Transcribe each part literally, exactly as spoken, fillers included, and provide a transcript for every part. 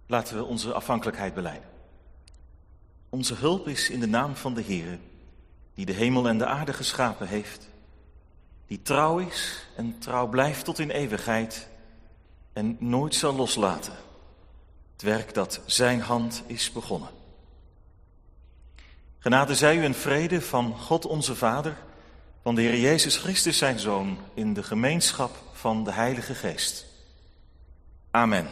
Laten we onze afhankelijkheid belijden. Onze hulp is in de naam van de Heere, die de hemel en de aarde geschapen heeft, die trouw is en trouw blijft tot in eeuwigheid en nooit zal loslaten het werk dat zijn hand is begonnen. Genade zij u en vrede van God onze Vader, van de Heer Jezus Christus zijn Zoon, in de gemeenschap van de Heilige Geest. Amen.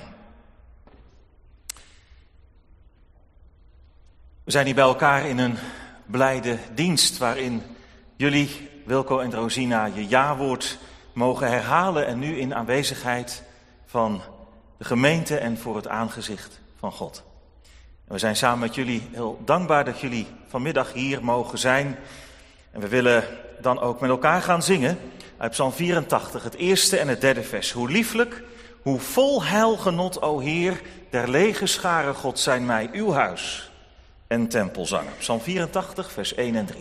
We zijn hier bij elkaar in een blijde dienst waarin jullie, Wilco en Rosina, je jawoord mogen herhalen en nu in aanwezigheid van de gemeente en voor het aangezicht van God. En we zijn samen met jullie heel dankbaar dat jullie vanmiddag hier mogen zijn. En we willen dan ook met elkaar gaan zingen uit Psalm vierentachtig, het eerste en het derde vers. Hoe lieflijk, hoe vol heilgenot, o Heer, der legerscharen God zijn mij uw huis en tempel zangen. Psalm vierentachtig, vers één en drie.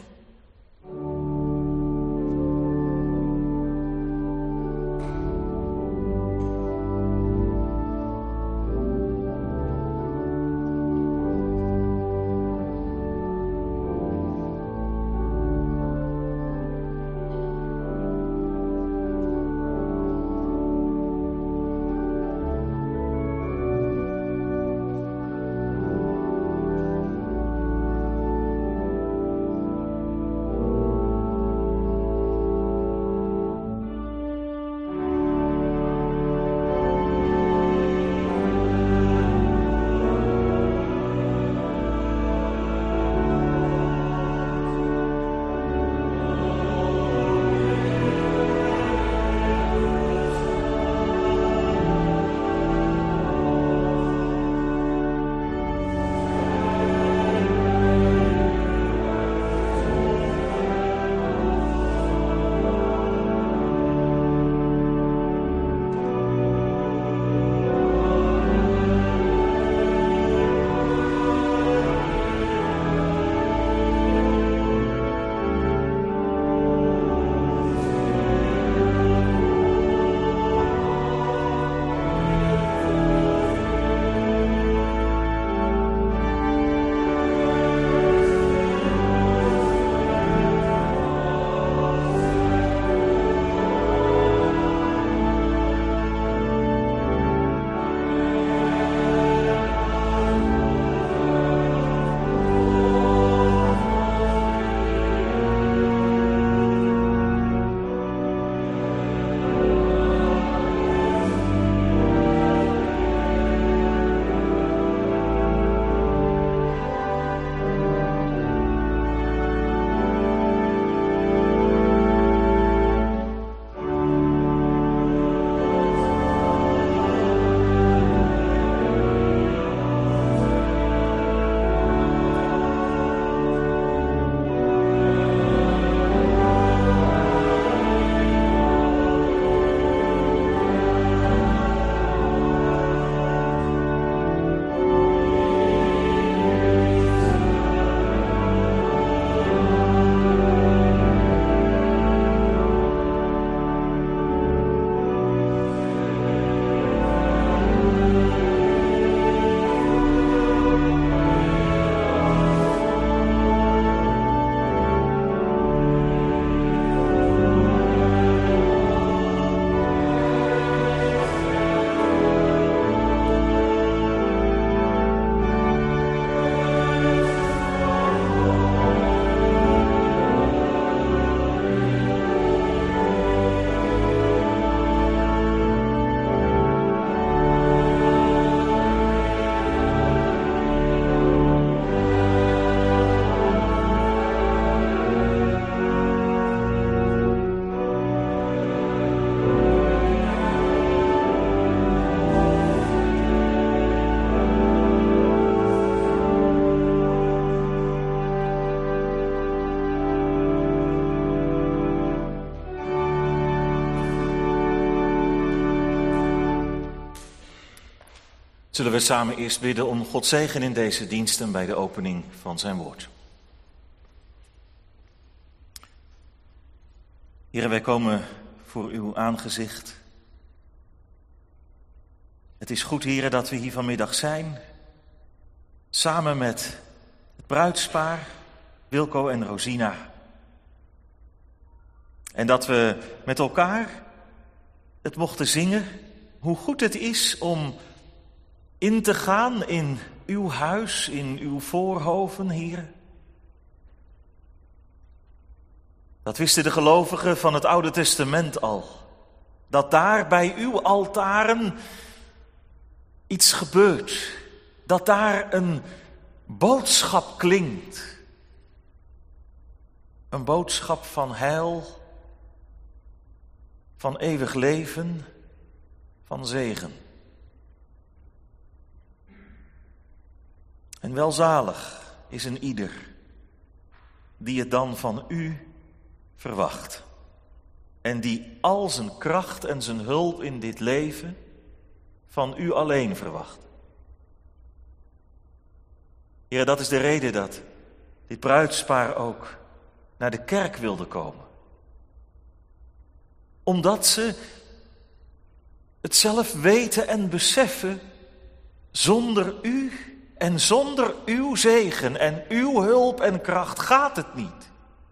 Zullen we samen eerst bidden om Gods zegen in deze diensten bij de opening van zijn woord. Heere, wij komen voor uw aangezicht. Het is goed, heren, dat we hier vanmiddag zijn, samen met het bruidspaar, Wilco en Rosina. En dat we met elkaar het mochten zingen, hoe goed het is om in te gaan in uw huis, in uw voorhoven, heren. Dat wisten de gelovigen van het Oude Testament al. Dat daar bij uw altaren iets gebeurt. Dat daar een boodschap klinkt. Een boodschap van heil, van eeuwig leven, van zegen. En welzalig is een ieder die het dan van u verwacht. En die al zijn kracht en zijn hulp in dit leven van u alleen verwacht. Heer, dat is de reden dat dit bruidspaar ook naar de kerk wilde komen. Omdat ze het zelf weten en beseffen, zonder u en zonder uw zegen en uw hulp en kracht gaat het niet.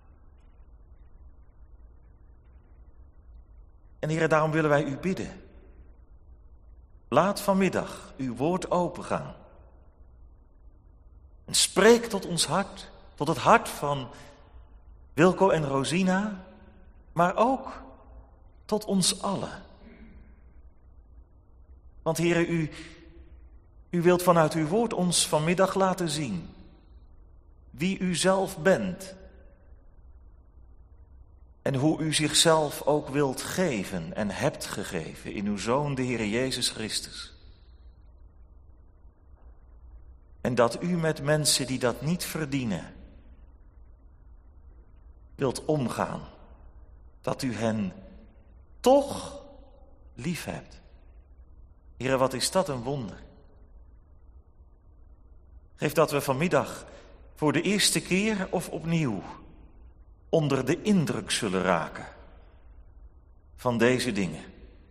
En Heer, daarom willen wij u bidden. Laat vanmiddag uw woord opengaan. En spreek tot ons hart, tot het hart van Wilco en Rosina, maar ook tot ons allen. Want Heere, u, u wilt vanuit uw woord ons vanmiddag laten zien wie u zelf bent. En hoe u zichzelf ook wilt geven en hebt gegeven in uw Zoon, de Heere Jezus Christus. En dat u met mensen die dat niet verdienen, wilt omgaan. Dat u hen toch lief hebt. Heere, wat is dat een wonder. Geef dat we vanmiddag voor de eerste keer of opnieuw onder de indruk zullen raken van deze dingen.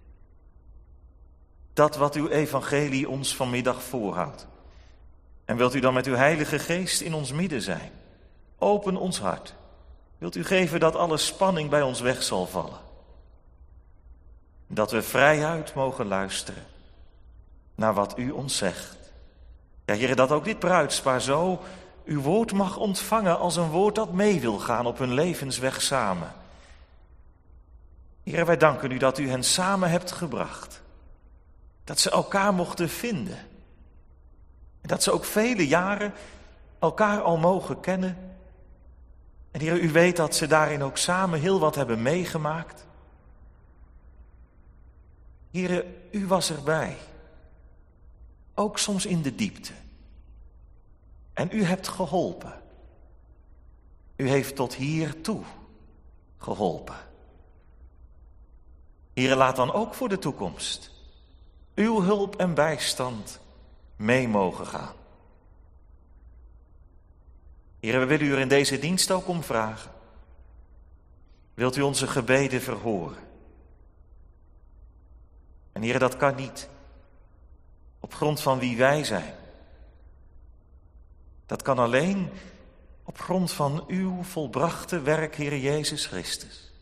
Dat wat uw evangelie ons vanmiddag voorhoudt. En wilt u dan met uw Heilige Geest in ons midden zijn? Open ons hart. Wilt u geven dat alle spanning bij ons weg zal vallen? Dat we vrijuit mogen luisteren naar wat u ons zegt. Ja, Heere, dat ook dit bruidspaar zo uw woord mag ontvangen als een woord dat mee wil gaan op hun levensweg samen. Heere, wij danken u dat u hen samen hebt gebracht. Dat ze elkaar mochten vinden. En dat ze ook vele jaren elkaar al mogen kennen. En Heere, u weet dat ze daarin ook samen heel wat hebben meegemaakt. Heere, u was erbij. Ook soms in de diepte. En u hebt geholpen. U heeft tot hier toe geholpen. Heere, laat dan ook voor de toekomst uw hulp en bijstand mee mogen gaan. Heere, we willen u er in deze dienst ook om vragen. Wilt u onze gebeden verhoren? En Heere, dat kan niet op grond van wie wij zijn. Dat kan alleen op grond van uw volbrachte werk, Heere Jezus Christus.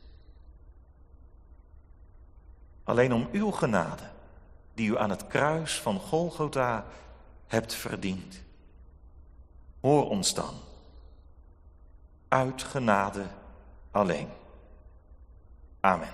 Alleen om uw genade, die u aan het kruis van Golgotha hebt verdiend. Hoor ons dan, uit genade alleen. Amen.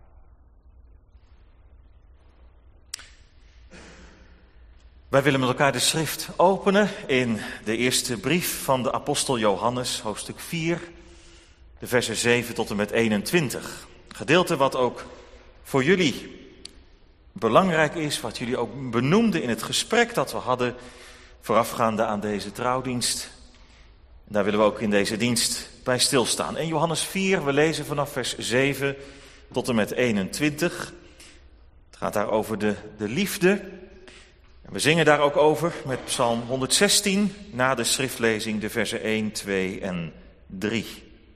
Wij willen met elkaar de schrift openen in de eerste brief van de apostel Johannes, hoofdstuk vier, de versen zeven tot en met eenentwintig. Gedeelte wat ook voor jullie belangrijk is, wat jullie ook benoemden in het gesprek dat we hadden voorafgaande aan deze trouwdienst. En daar willen we ook in deze dienst bij stilstaan. In Johannes vier, we lezen vanaf vers zeven tot en met eenentwintig. Het gaat daar over de, de liefde. We zingen daar ook over met Psalm honderdzestien, na de schriftlezing de versen één, twee en drie.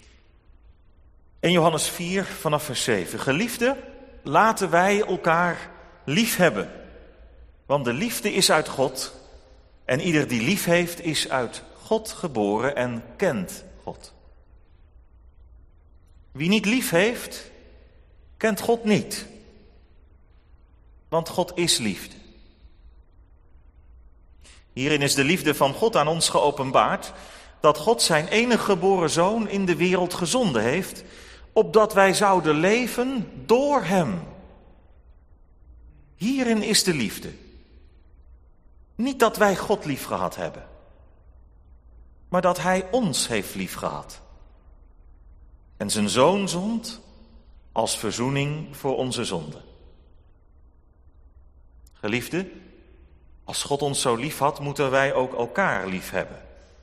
In Johannes vier, vanaf vers zeven. Geliefden, laten wij elkaar lief hebben. Want de liefde is uit God en ieder die lief heeft is uit God geboren en kent God. Wie niet lief heeft, kent God niet. Want God is liefde. Hierin is de liefde van God aan ons geopenbaard, dat God zijn enige geboren zoon in de wereld gezonden heeft, opdat wij zouden leven door hem. Hierin is de liefde. Niet dat wij God lief gehad hebben, maar dat hij ons heeft lief gehad. En zijn zoon zond als verzoening voor onze zonden. Geliefde, als God ons zo lief had, moeten wij ook elkaar lief hebben.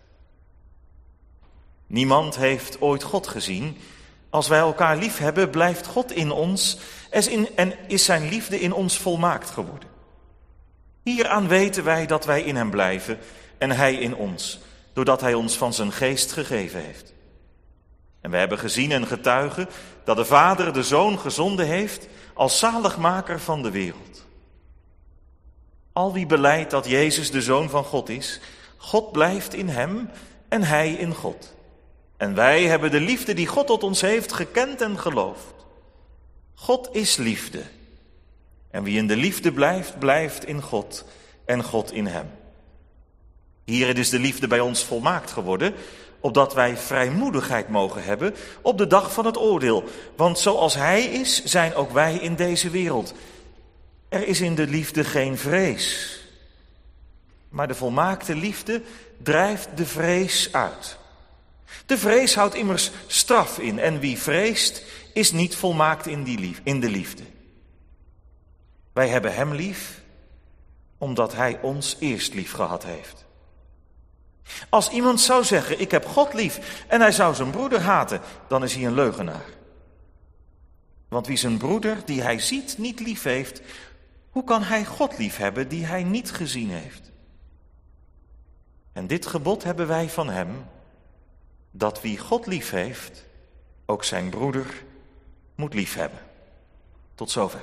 Niemand heeft ooit God gezien. Als wij elkaar lief hebben, blijft God in ons en is zijn liefde in ons volmaakt geworden. Hieraan weten wij dat wij in hem blijven en hij in ons, doordat hij ons van zijn geest gegeven heeft. En we hebben gezien en getuigen dat de Vader de Zoon gezonden heeft als zaligmaker van de wereld. Al wie belijdt dat Jezus de Zoon van God is, God blijft in hem en hij in God. En wij hebben de liefde die God tot ons heeft gekend en geloofd. God is liefde. En wie in de liefde blijft, blijft in God en God in hem. Hierin is de liefde bij ons volmaakt geworden, opdat wij vrijmoedigheid mogen hebben op de dag van het oordeel. Want zoals hij is, zijn ook wij in deze wereld. Er is in de liefde geen vrees. Maar de volmaakte liefde drijft de vrees uit. De vrees houdt immers straf in en wie vreest is niet volmaakt in, die lief, in de liefde. Wij hebben hem lief omdat hij ons eerst lief gehad heeft. Als iemand zou zeggen, ik heb God lief en hij zou zijn broeder haten, dan is hij een leugenaar. Want wie zijn broeder die hij ziet niet lief heeft, hoe kan hij God lief hebben die hij niet gezien heeft? En dit gebod hebben wij van hem, dat wie God lief heeft, ook zijn broeder moet lief hebben. Tot zover.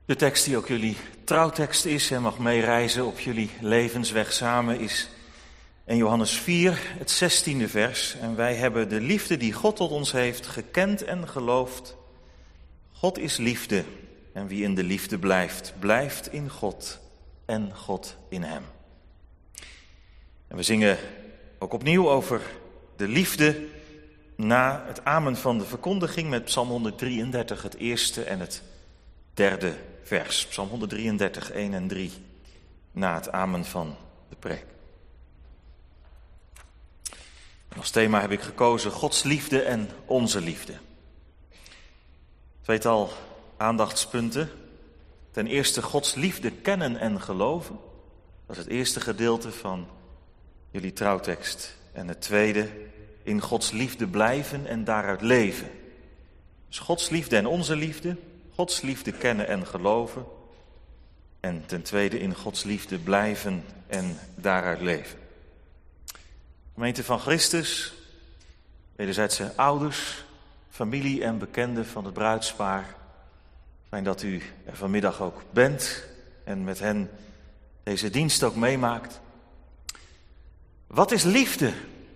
De tekst die ook jullie trouwtekst is en mag meereizen op jullie levensweg samen is in Johannes vier, het zestiende vers. En wij hebben de liefde die God tot ons heeft gekend en geloofd. God is liefde en wie in de liefde blijft, blijft in God en God in hem. En we zingen ook opnieuw over de liefde na het amen van de verkondiging met Psalm honderddrieëndertig, het eerste en het derde vers. Psalm honderddrieëndertig, één en drie, na het amen van de preek. En als thema heb ik gekozen Gods liefde en onze liefde. Tweetal aandachtspunten. Ten eerste Gods liefde kennen en geloven. Dat is het eerste gedeelte van jullie trouwtekst. En het tweede, in Gods liefde blijven en daaruit leven. Dus Gods liefde en onze liefde. Gods liefde kennen en geloven. En ten tweede in Gods liefde blijven en daaruit leven. Gemeente van Christus, wederzijdse ouders, familie en bekenden van het bruidspaar. Fijn dat u er vanmiddag ook bent en met hen deze dienst ook meemaakt. Wat is liefde?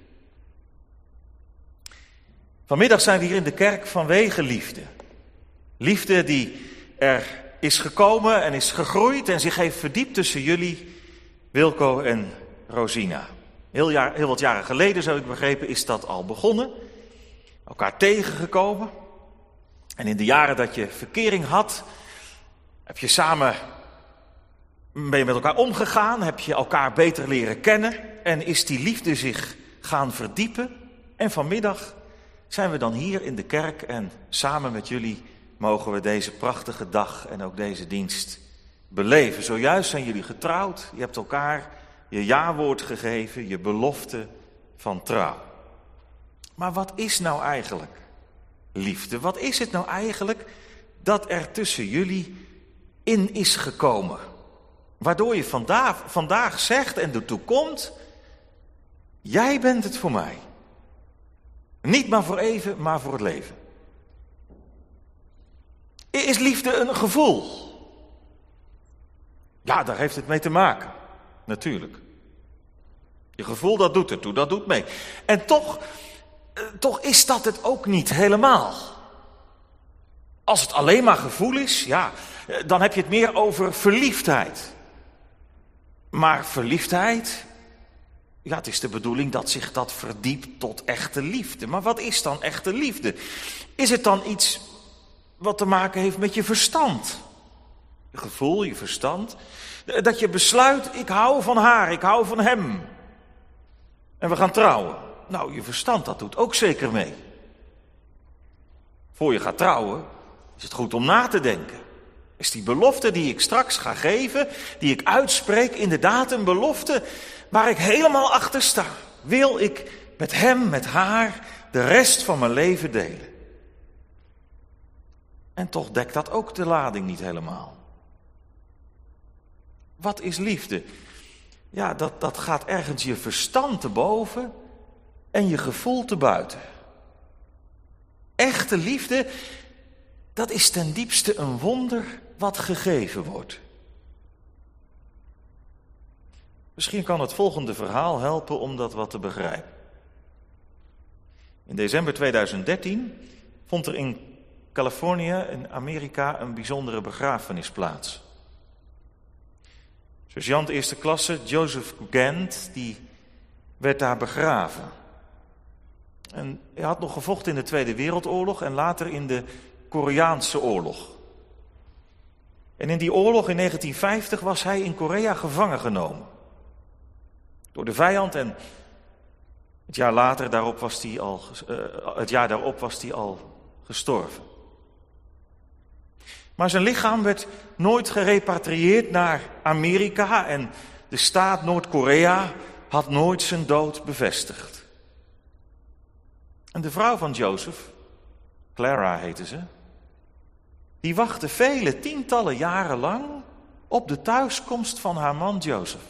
Vanmiddag zijn we hier in de kerk vanwege liefde. Liefde die er is gekomen en is gegroeid en zich heeft verdiept tussen jullie, Wilco en Rosina. Heel, jaar, heel wat jaren geleden, zo ik begrepen, is dat al begonnen. Elkaar tegengekomen. En in de jaren dat je verkering had, heb je samen, ben je met elkaar omgegaan, heb je elkaar beter leren kennen en is die liefde zich gaan verdiepen. En vanmiddag zijn we dan hier in de kerk en samen met jullie mogen we deze prachtige dag en ook deze dienst beleven. Zojuist zijn jullie getrouwd, je hebt elkaar je jawoord gegeven, je belofte van trouw. Maar wat is nou eigenlijk liefde? Wat is het nou eigenlijk dat er tussen jullie in is gekomen? Waardoor je vandaag, vandaag zegt en ertoe komt, jij bent het voor mij. Niet maar voor even, maar voor het leven. Is liefde een gevoel? Ja, daar heeft het mee te maken. Natuurlijk. Je gevoel, dat doet ertoe, dat doet mee. En toch, eh, toch is dat het ook niet helemaal. Als het alleen maar gevoel is, ja, dan heb je het meer over verliefdheid. Maar verliefdheid, ja, het is de bedoeling dat zich dat verdiept tot echte liefde. Maar wat is dan echte liefde? Is het dan iets wat te maken heeft met je verstand? Je gevoel, je verstand. Dat je besluit, ik hou van haar, ik hou van hem. En we gaan trouwen. Nou, je verstand, dat doet ook zeker mee. Voor je gaat trouwen, is het goed om na te denken. Is die belofte die ik straks ga geven, die ik uitspreek, inderdaad een belofte waar ik helemaal achter sta? Wil ik met hem, met haar, de rest van mijn leven delen? En toch dekt dat ook de lading niet helemaal. Wat is liefde? Ja, dat, dat gaat ergens je verstand te boven en je gevoel te buiten. Echte liefde, dat is ten diepste een wonder wat gegeven wordt. Misschien kan het volgende verhaal helpen om dat wat te begrijpen. In december tweeduizend dertien vond er in Californië in Amerika een bijzondere begrafenis plaats. Sergeant eerste klasse Joseph Gant, die werd daar begraven. En hij had nog gevochten in de Tweede Wereldoorlog en later in de Koreaanse oorlog. En in die oorlog in negentien vijftig was hij in Korea gevangen genomen. Door de vijand en het jaar later daarop was hij al, uh, het jaar daarop was hij al gestorven. Maar zijn lichaam werd nooit gerepatrieerd naar Amerika en de staat Noord-Korea had nooit zijn dood bevestigd. En de vrouw van Joseph, Clara heette ze, die wachtte vele tientallen jaren lang op de thuiskomst van haar man Joseph.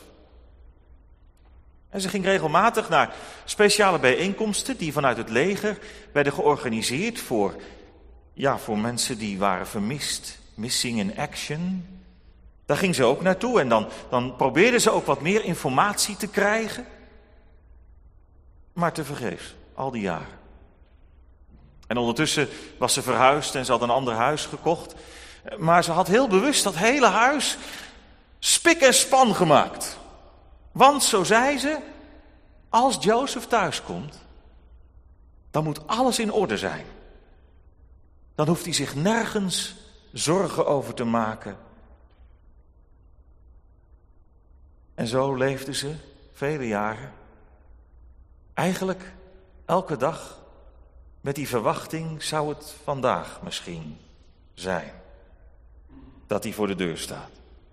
En ze ging regelmatig naar speciale bijeenkomsten die vanuit het leger werden georganiseerd voor, ja, voor mensen die waren vermist, Missing in Action. Daar ging ze ook naartoe en dan, dan probeerde ze ook wat meer informatie te krijgen. Maar tevergeefs, al die jaren. En ondertussen was ze verhuisd en ze had een ander huis gekocht. Maar ze had heel bewust dat hele huis spik en span gemaakt. Want, zo zei ze, als Jozef thuiskomt, dan moet alles in orde zijn. Dan hoeft hij zich nergens zorgen over te maken. En zo leefde ze vele jaren. Eigenlijk elke dag met die verwachting, zou het vandaag misschien zijn dat hij voor de deur staat.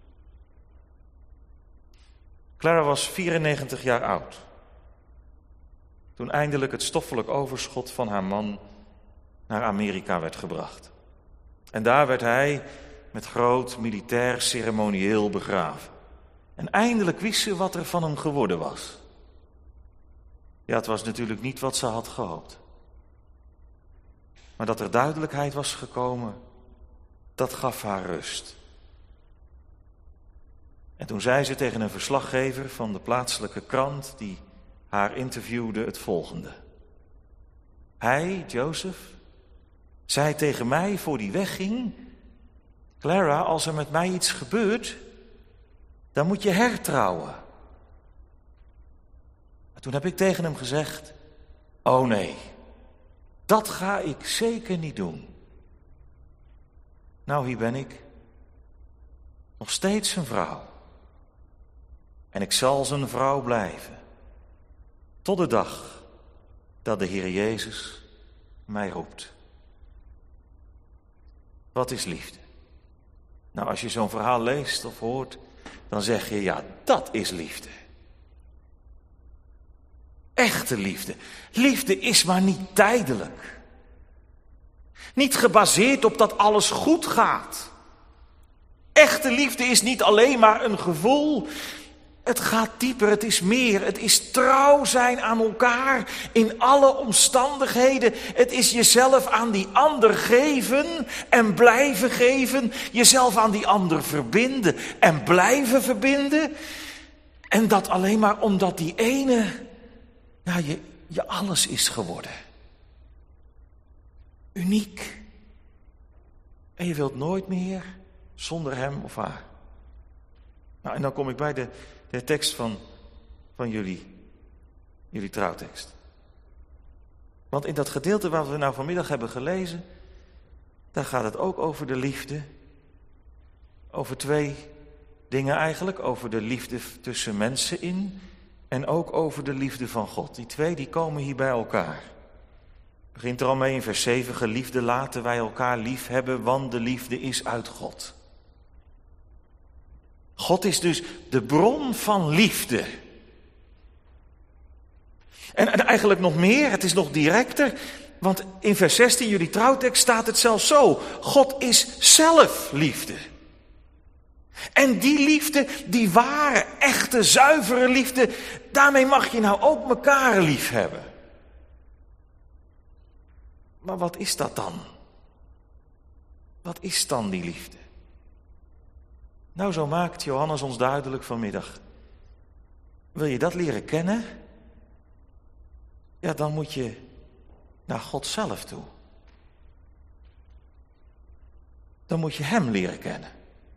Clara was vierennegentig jaar oud toen eindelijk het stoffelijk overschot van haar man naar Amerika werd gebracht. En daar werd hij met groot militair ceremonieel begraven. En eindelijk wist ze wat er van hem geworden was. Ja, het was natuurlijk niet wat ze had gehoopt. Maar dat er duidelijkheid was gekomen, dat gaf haar rust. En toen zei ze tegen een verslaggever van de plaatselijke krant die haar interviewde het volgende. Hij, Jozef, zei tegen mij voor die wegging: Clara, als er met mij iets gebeurt, dan moet je hertrouwen. En toen heb ik tegen hem gezegd: oh nee, dat ga ik zeker niet doen. Nou, hier ben ik, nog steeds een vrouw. En ik zal zijn vrouw blijven, tot de dag dat de Heer Jezus mij roept. Wat is liefde? Nou, als je zo'n verhaal leest of hoort, dan zeg je, ja, dat is liefde. Echte liefde. Liefde is maar niet tijdelijk. Niet gebaseerd op dat alles goed gaat. Echte liefde is niet alleen maar een gevoel. Het gaat dieper, het is meer. Het is trouw zijn aan elkaar in alle omstandigheden. Het is jezelf aan die ander geven en blijven geven. Jezelf aan die ander verbinden en blijven verbinden. En dat alleen maar omdat die ene, ja, je, je alles is geworden. Uniek. En je wilt nooit meer zonder hem of haar. Nou, en dan kom ik bij de, de tekst van, van jullie, jullie trouwtekst. Want in dat gedeelte wat we nou vanmiddag hebben gelezen, daar gaat het ook over de liefde. Over twee dingen eigenlijk. Over de liefde tussen mensen in en ook over de liefde van God. Die twee die komen hier bij elkaar. Het begint er al mee in vers zeven. Geliefden, laten wij elkaar lief hebben, want de liefde is uit God. God is dus de bron van liefde. En, en eigenlijk nog meer, het is nog directer. Want in vers zestien, jullie trouwtekst, staat het zelfs zo. God is zelf liefde. En die liefde, die ware, echte, zuivere liefde, daarmee mag je nou ook elkaar lief hebben. Maar wat is dat dan? Wat is dan die liefde? Nou, zo maakt Johannes ons duidelijk vanmiddag. Wil je dat leren kennen? Ja, dan moet je naar God zelf toe. Dan moet je hem leren kennen.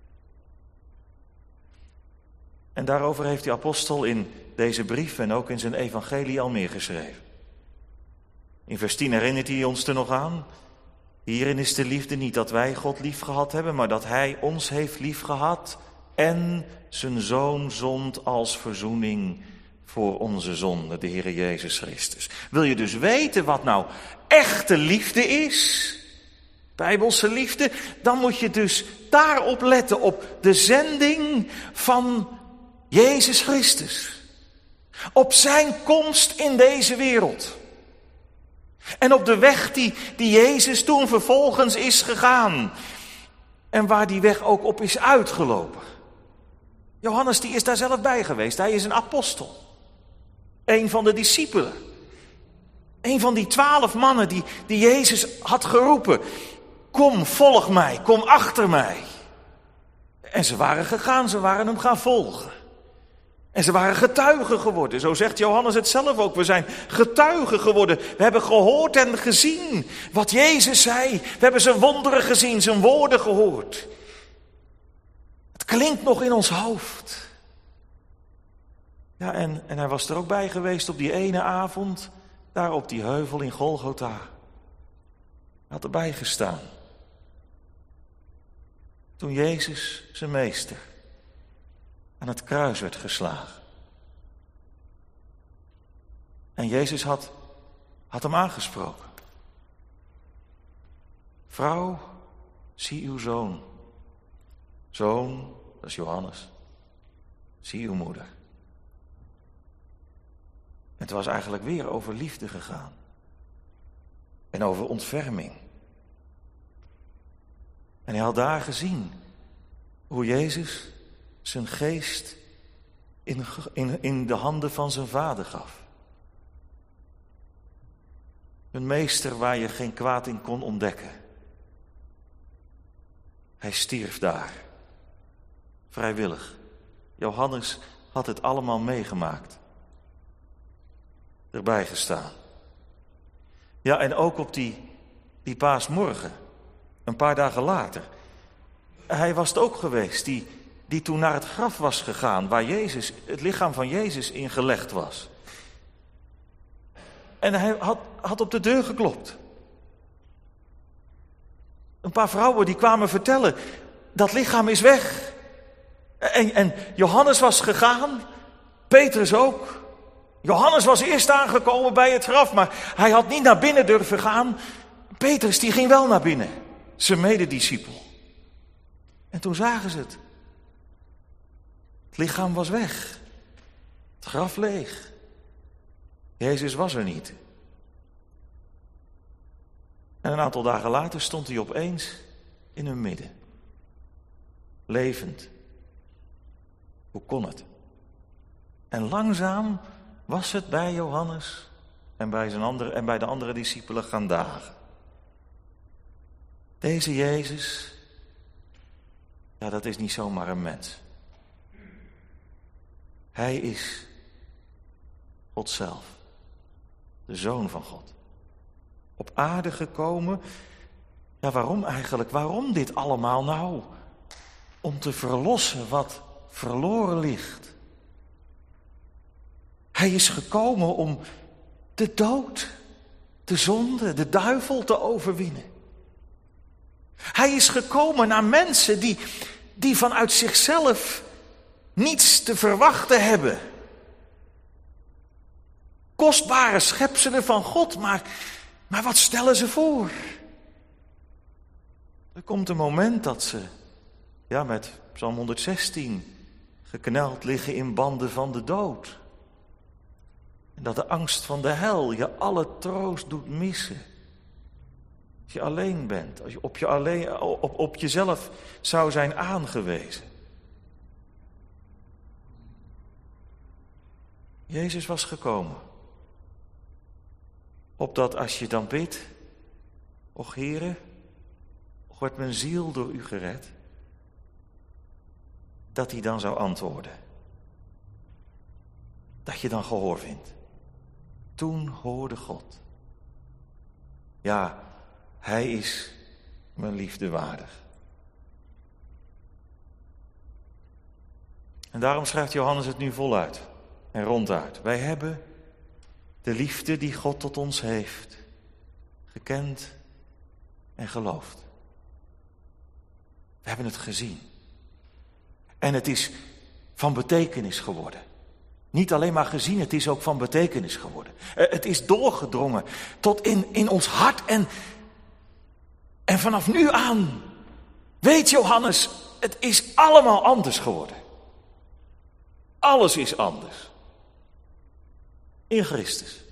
En daarover heeft de apostel in deze brief en ook in zijn evangelie al meer geschreven. In vers tien herinnert hij ons er nog aan. Hierin is de liefde niet dat wij God lief gehad hebben, maar dat hij ons heeft lief gehad en zijn zoon zond als verzoening voor onze zonde, de Heer Jezus Christus. Wil je dus weten wat nou echte liefde is, Bijbelse liefde, dan moet je dus daarop letten, op de zending van Jezus Christus. Op zijn komst in deze wereld. En op de weg die, die Jezus toen vervolgens is gegaan. En waar die weg ook op is uitgelopen. Johannes die is daar zelf bij geweest. Hij is een apostel. Een van de discipelen. Een van die twaalf mannen die, die Jezus had geroepen. kom, volg mij, kom achter mij. En ze waren gegaan, ze waren hem gaan volgen. En ze waren getuigen geworden, zo zegt Johannes het zelf ook. We zijn getuigen geworden. We hebben gehoord en gezien wat Jezus zei. We hebben zijn wonderen gezien, zijn woorden gehoord. Het klinkt nog in ons hoofd. Ja, en, en hij was er ook bij geweest op die ene avond, daar op die heuvel in Golgotha. Hij had erbij gestaan. Toen Jezus, zijn meester, aan het kruis werd geslagen. En Jezus had, had hem aangesproken. Vrouw, zie uw zoon. Zoon, dat is Johannes. Zie uw moeder. Het was eigenlijk weer over liefde gegaan. En over ontferming. En hij had daar gezien hoe Jezus zijn geest in, in, in de handen van zijn vader gaf. Een meester waar je geen kwaad in kon ontdekken. Hij stierf daar. Vrijwillig. Johannes had het allemaal meegemaakt. Erbij gestaan. Ja, en ook op die, die paasmorgen. Een paar dagen later. Hij was het ook geweest die, die toen naar het graf was gegaan. Waar Jezus, het lichaam van Jezus in gelegd was. En hij had, had op de deur geklopt. Een paar vrouwen die kwamen vertellen. Dat lichaam is weg. En, en Johannes was gegaan. Petrus ook. Johannes was eerst aangekomen bij het graf. Maar hij had niet naar binnen durven gaan. Petrus die ging wel naar binnen. Zijn medediscipel. En toen zagen ze het. Het lichaam was weg. Het graf leeg. Jezus was er niet. En een aantal dagen later stond hij opeens in hun midden. Levend. Hoe kon het? En langzaam was het bij Johannes en bij, zijn andere, en bij de andere discipelen gaan dagen. Deze Jezus, ja, dat is niet zomaar een mens. Hij is God zelf, de Zoon van God. Op aarde gekomen, ja, waarom eigenlijk? Waarom dit allemaal nou? Om te verlossen wat verloren ligt. Hij is gekomen om de dood, de zonde, de duivel te overwinnen. Hij is gekomen naar mensen die, die vanuit zichzelf niets te verwachten hebben. Kostbare schepselen van God, maar, maar wat stellen ze voor? Er komt een moment dat ze, ja, met Psalm honderdzestien, gekneld liggen in banden van de dood. En dat de angst van de hel je alle troost doet missen. Als je alleen bent, als je op, je alleen, op, op jezelf zou zijn aangewezen. Jezus was gekomen. Opdat als je dan bidt, och Heere, och wordt mijn ziel door u gered, dat hij dan zou antwoorden. Dat je dan gehoor vindt. Toen hoorde God. Ja, hij is mijn liefde waardig. En daarom schrijft Johannes het nu voluit en ronduit. Wij hebben de liefde die God tot ons heeft gekend en geloofd. We hebben het gezien. En het is van betekenis geworden. Niet alleen maar gezien, het is ook van betekenis geworden. Het is doorgedrongen tot in, in ons hart. En, en vanaf nu aan, weet Johannes, het is allemaal anders geworden. Alles is anders. In Christus.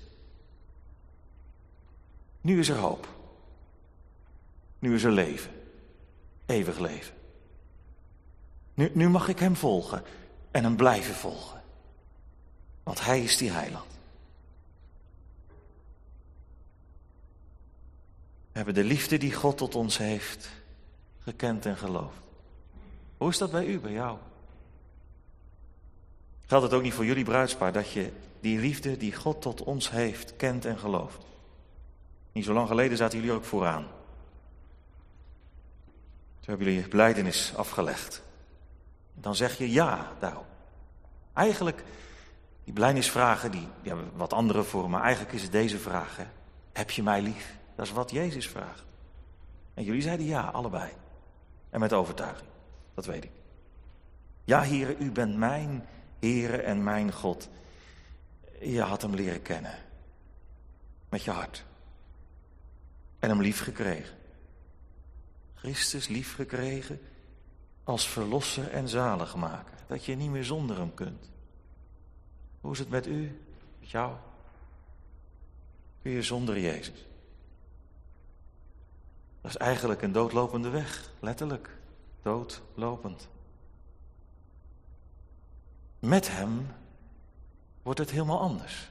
Nu is er hoop. Nu is er leven. Eeuwig leven. Nu, nu mag ik hem volgen en hem blijven volgen. Want hij is die heiland. We hebben de liefde die God tot ons heeft gekend en geloofd. Hoe is dat bij u, bij jou? Geldt het ook niet voor jullie bruidspaar dat je die liefde die God tot ons heeft kent en gelooft? Niet zo lang geleden zaten jullie ook vooraan. Toen hebben jullie belijdenis afgelegd. Dan zeg je ja daarop. Eigenlijk, die belijdenisvragen, die, die hebben wat andere vormen, maar eigenlijk is het deze vraag. Hè? Heb je mij lief? Dat is wat Jezus vraagt. En jullie zeiden ja, allebei. En met overtuiging, dat weet ik. Ja, Heere, u bent mijn Heere en mijn God. Je had hem leren kennen. Met je hart. En hem lief gekregen. Christus lief gekregen als verlosser en zaligmaker. Dat je niet meer zonder hem kunt. Hoe is het met u? Met jou? Kun je zonder Jezus? Dat is eigenlijk een doodlopende weg. Letterlijk. Doodlopend. Met hem wordt het helemaal anders.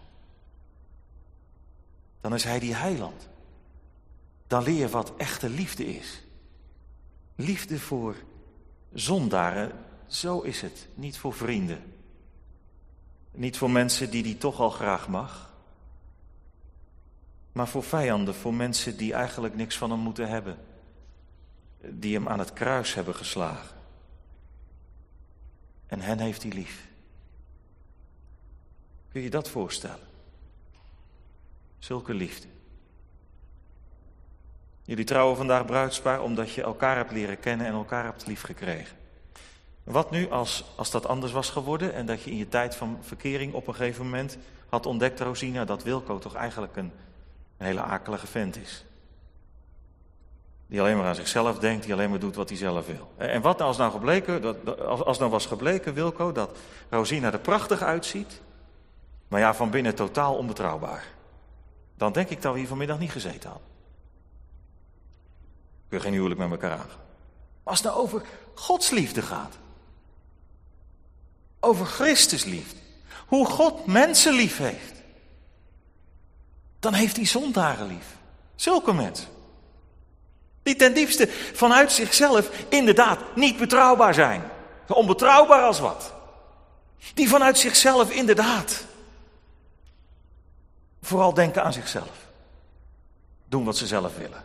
Dan is hij die heiland. Dan leer je wat echte liefde is. Liefde voor zondaren, zo is het. Niet voor vrienden. Niet voor mensen die die toch al graag mag. Maar voor vijanden, voor mensen die eigenlijk niks van hem moeten hebben. Die hem aan het kruis hebben geslagen. En hen heeft hij lief. Kun je dat voorstellen? Zulke liefde. Jullie trouwen vandaag bruidspaar omdat je elkaar hebt leren kennen en elkaar hebt lief gekregen. Wat nu als, als dat anders was geworden en dat je in je tijd van verkering op een gegeven moment had ontdekt, Rosina, dat Wilco toch eigenlijk een, een hele akelige vent is. Die alleen maar aan zichzelf denkt, die alleen maar doet wat hij zelf wil. En wat nou als nou gebleken, dat, als, als nou was gebleken, Wilco, dat Rosina er prachtig uitziet, maar ja, van binnen totaal onbetrouwbaar. Dan denk ik dat we hier vanmiddag niet gezeten hadden. Kun je geen huwelijk met elkaar aangaan. Als het nou over Gods liefde gaat. Over Christus liefde. Hoe God mensen lief heeft. Dan heeft hij zondaren lief. Zulke mensen. Die ten diepste vanuit zichzelf inderdaad niet betrouwbaar zijn. Onbetrouwbaar als wat. Die vanuit zichzelf inderdaad vooral denken aan zichzelf. Doen wat ze zelf willen.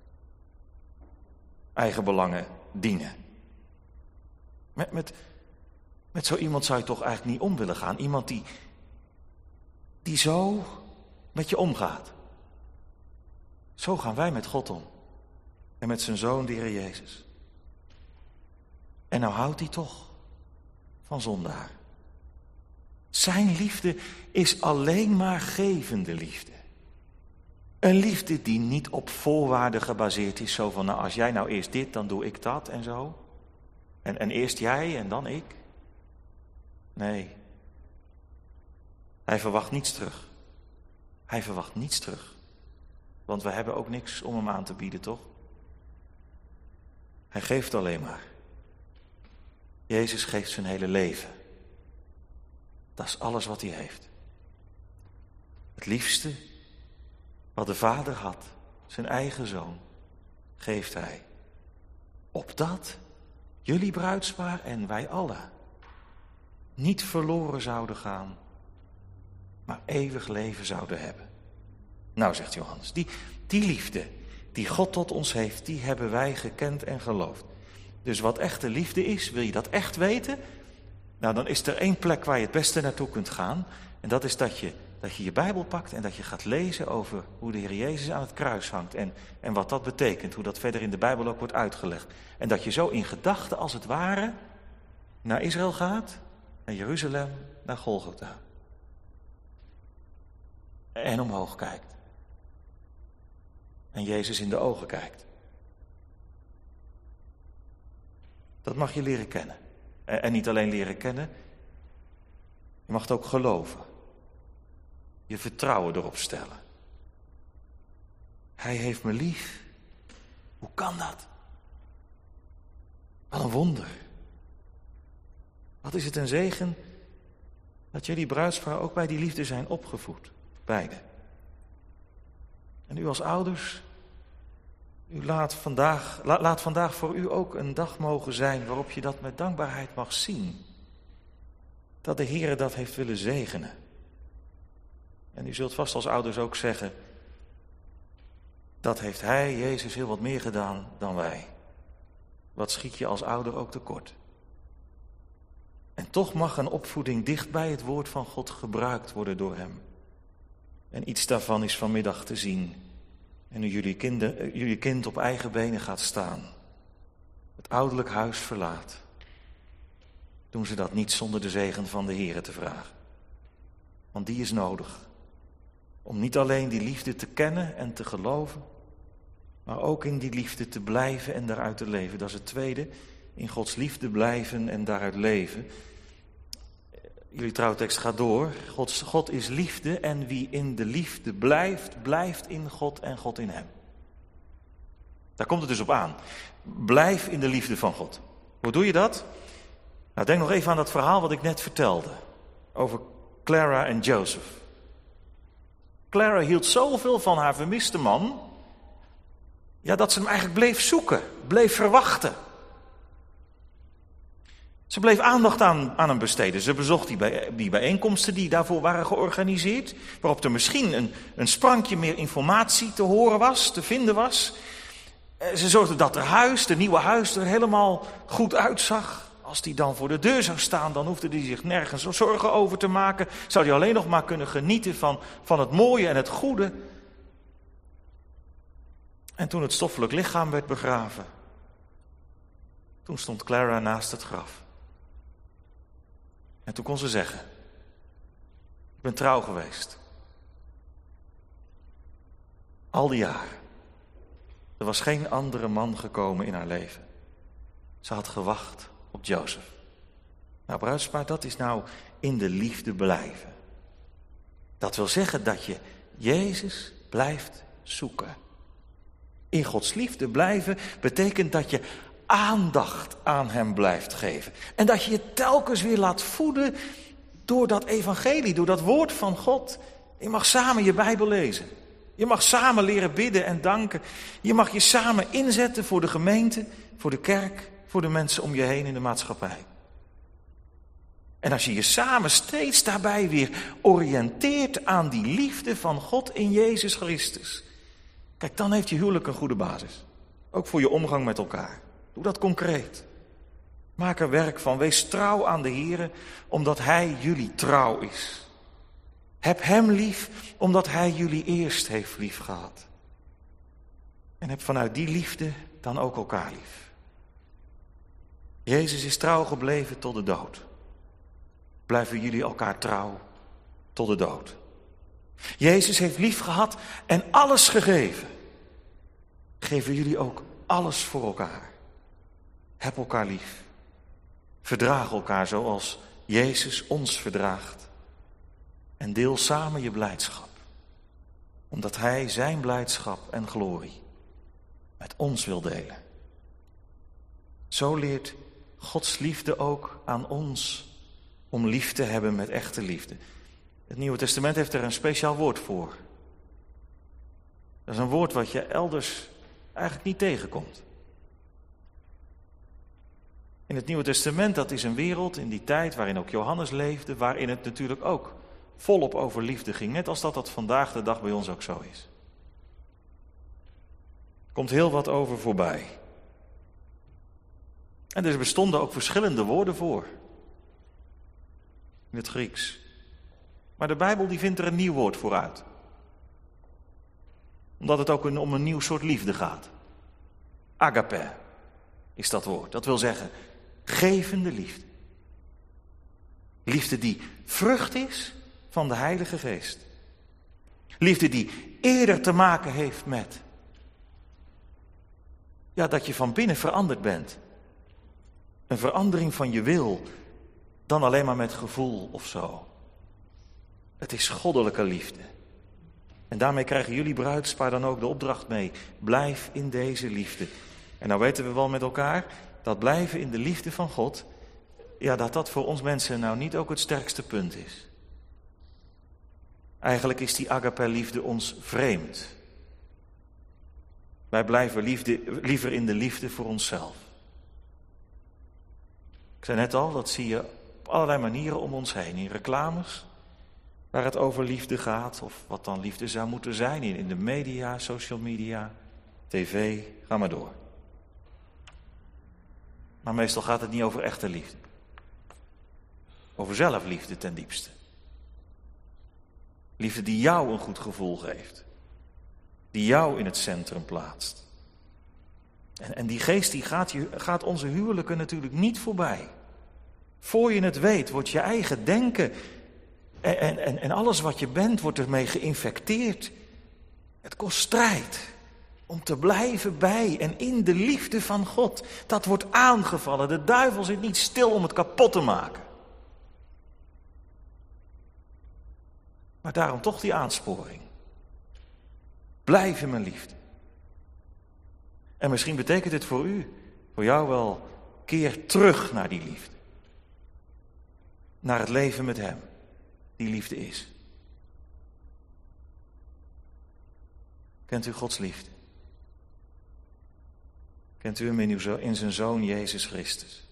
Eigen belangen dienen. Met, met, met zo iemand zou je toch eigenlijk niet om willen gaan. Iemand die, die zo met je omgaat. Zo gaan wij met God om. En met zijn zoon, de Heer Jezus. En nou houdt hij toch van zondaar. Zijn liefde is alleen maar gevende liefde. Een liefde die niet op voorwaarden gebaseerd is. Zo van, nou als jij nou eerst dit, dan doe ik dat en zo. En, en eerst jij en dan ik. Nee. Hij verwacht niets terug. Hij verwacht niets terug. Want we hebben ook niks om hem aan te bieden, toch? Hij geeft alleen maar. Jezus geeft zijn hele leven. Dat is alles wat hij heeft. Het liefste wat de Vader had, zijn eigen zoon, geeft hij. Opdat jullie bruidspaar en wij allen niet verloren zouden gaan, maar eeuwig leven zouden hebben. Nou, zegt Johannes, die, die liefde die God tot ons heeft, die hebben wij gekend en geloofd. Dus wat echte liefde is, wil je dat echt weten? Nou, dan is er één plek waar je het beste naartoe kunt gaan. En dat is dat je dat je, je Bijbel pakt en dat je gaat lezen over hoe de Heer Jezus aan het kruis hangt. En, en wat dat betekent, hoe dat verder in de Bijbel ook wordt uitgelegd. En dat je zo in gedachten als het ware naar Israël gaat, naar Jeruzalem, naar Golgotha. En omhoog kijkt. En Jezus in de ogen kijkt. Dat mag je leren kennen. En niet alleen leren kennen, je mag het ook geloven. Je vertrouwen erop stellen. Hij heeft me lief. Hoe kan dat? Wat een wonder. Wat is het een zegen dat jullie bruidspaar ook bij die liefde zijn opgevoed. Beide. En u als ouders, U laat vandaag, la, laat vandaag voor u ook een dag mogen zijn waarop je dat met dankbaarheid mag zien. Dat de Heere dat heeft willen zegenen. En u zult vast als ouders ook zeggen, dat heeft Hij, Jezus, heel wat meer gedaan dan wij. Wat schiet je als ouder ook tekort? En toch mag een opvoeding dicht bij het woord van God gebruikt worden door Hem. En iets daarvan is vanmiddag te zien. En nu jullie, kinder, jullie kind op eigen benen gaat staan, het ouderlijk huis verlaat, doen ze dat niet zonder de zegen van de Heere te vragen. Want die is nodig. Om niet alleen die liefde te kennen en te geloven, maar ook in die liefde te blijven en daaruit te leven. Dat is het tweede, in Gods liefde blijven en daaruit leven. Jullie trouwtekst gaat door. Gods, God is liefde en wie in de liefde blijft, blijft in God en God in hem. Daar komt het dus op aan. Blijf in de liefde van God. Hoe doe je dat? Nou, denk nog even aan dat verhaal wat ik net vertelde. Over Clara en Joseph. Clara hield zoveel van haar vermiste man, ja, dat ze hem eigenlijk bleef zoeken, bleef verwachten. Ze bleef aandacht aan, aan hem besteden. Ze bezocht die, bij, die bijeenkomsten die daarvoor waren georganiseerd, waarop er misschien een, een sprankje meer informatie te horen was, te vinden was. Ze zorgde dat haar huis, de nieuwe huis, er helemaal goed uitzag. Als die dan voor de deur zou staan, dan hoefde hij zich nergens zorgen over te maken. Zou hij alleen nog maar kunnen genieten van, van het mooie en het goede. En toen het stoffelijk lichaam werd begraven, toen stond Clara naast het graf. En toen kon ze zeggen, ik ben trouw geweest. Al die jaren. Er was geen andere man gekomen in haar leven. Ze had gewacht op Jozef. Nou, bruidspaar, dat is nou in de liefde blijven. Dat wil zeggen dat je Jezus blijft zoeken. In Gods liefde blijven betekent dat je aandacht aan hem blijft geven. En dat je je telkens weer laat voeden door dat evangelie, door dat woord van God. Je mag samen je Bijbel lezen. Je mag samen leren bidden en danken. Je mag je samen inzetten voor de gemeente, voor de kerk, voor de mensen om je heen in de maatschappij. En als je je samen steeds daarbij weer oriënteert aan die liefde van God in Jezus Christus. Kijk, dan heeft je huwelijk een goede basis. Ook voor je omgang met elkaar. Doe dat concreet. Maak er werk van. Wees trouw aan de Heere, omdat Hij jullie trouw is. Heb Hem lief, omdat Hij jullie eerst heeft lief gehad. En heb vanuit die liefde dan ook elkaar lief. Jezus is trouw gebleven tot de dood. Blijven jullie elkaar trouw tot de dood. Jezus heeft lief gehad en alles gegeven. Geven jullie ook alles voor elkaar. Heb elkaar lief. Verdraag elkaar zoals Jezus ons verdraagt. En deel samen je blijdschap. Omdat Hij zijn blijdschap en glorie met ons wil delen. Zo leert Gods liefde ook aan ons om lief te hebben met echte liefde. Het Nieuwe Testament heeft er een speciaal woord voor. Dat is een woord wat je elders eigenlijk niet tegenkomt. In het Nieuwe Testament, dat is een wereld in die tijd waarin ook Johannes leefde, waarin het natuurlijk ook volop over liefde ging. Net als dat dat vandaag de dag bij ons ook zo is. Er komt heel wat over voorbij. En er bestonden ook verschillende woorden voor. In het Grieks. Maar de Bijbel die vindt er een nieuw woord voor uit. Omdat het ook een, om een nieuw soort liefde gaat. Agape is dat woord. Dat wil zeggen, gevende liefde. Liefde die vrucht is van de Heilige Geest. Liefde die eerder te maken heeft met, ja, dat je van binnen veranderd bent. Een verandering van je wil, dan alleen maar met gevoel of zo. Het is goddelijke liefde. En daarmee krijgen jullie bruidspaar dan ook de opdracht mee. Blijf in deze liefde. En nou weten we wel met elkaar, dat blijven in de liefde van God, ja, dat dat voor ons mensen nou niet ook het sterkste punt is. Eigenlijk is die agape liefde ons vreemd. Wij blijven liefde, liever in de liefde voor onszelf. Ik zei net al, dat zie je op allerlei manieren om ons heen. In reclames, waar het over liefde gaat, of wat dan liefde zou moeten zijn. In, in de media, social media, tv, ga maar door. Maar meestal gaat het niet over echte liefde. Over zelfliefde ten diepste. Liefde die jou een goed gevoel geeft. Die jou in het centrum plaatst. En, en die geest die gaat, je, gaat onze huwelijken natuurlijk niet voorbij. Voor je het weet, wordt je eigen denken en, en, en alles wat je bent, wordt ermee geïnfecteerd. Het kost strijd om te blijven bij en in de liefde van God. Dat wordt aangevallen. De duivel zit niet stil om het kapot te maken. Maar daarom toch die aansporing. Blijf in mijn liefde. En misschien betekent het voor u, voor jou wel, keer terug naar die liefde. Naar het leven met hem, die liefde is. Kent u Gods liefde? Kent u hem in, uw, in zijn Zoon Jezus Christus?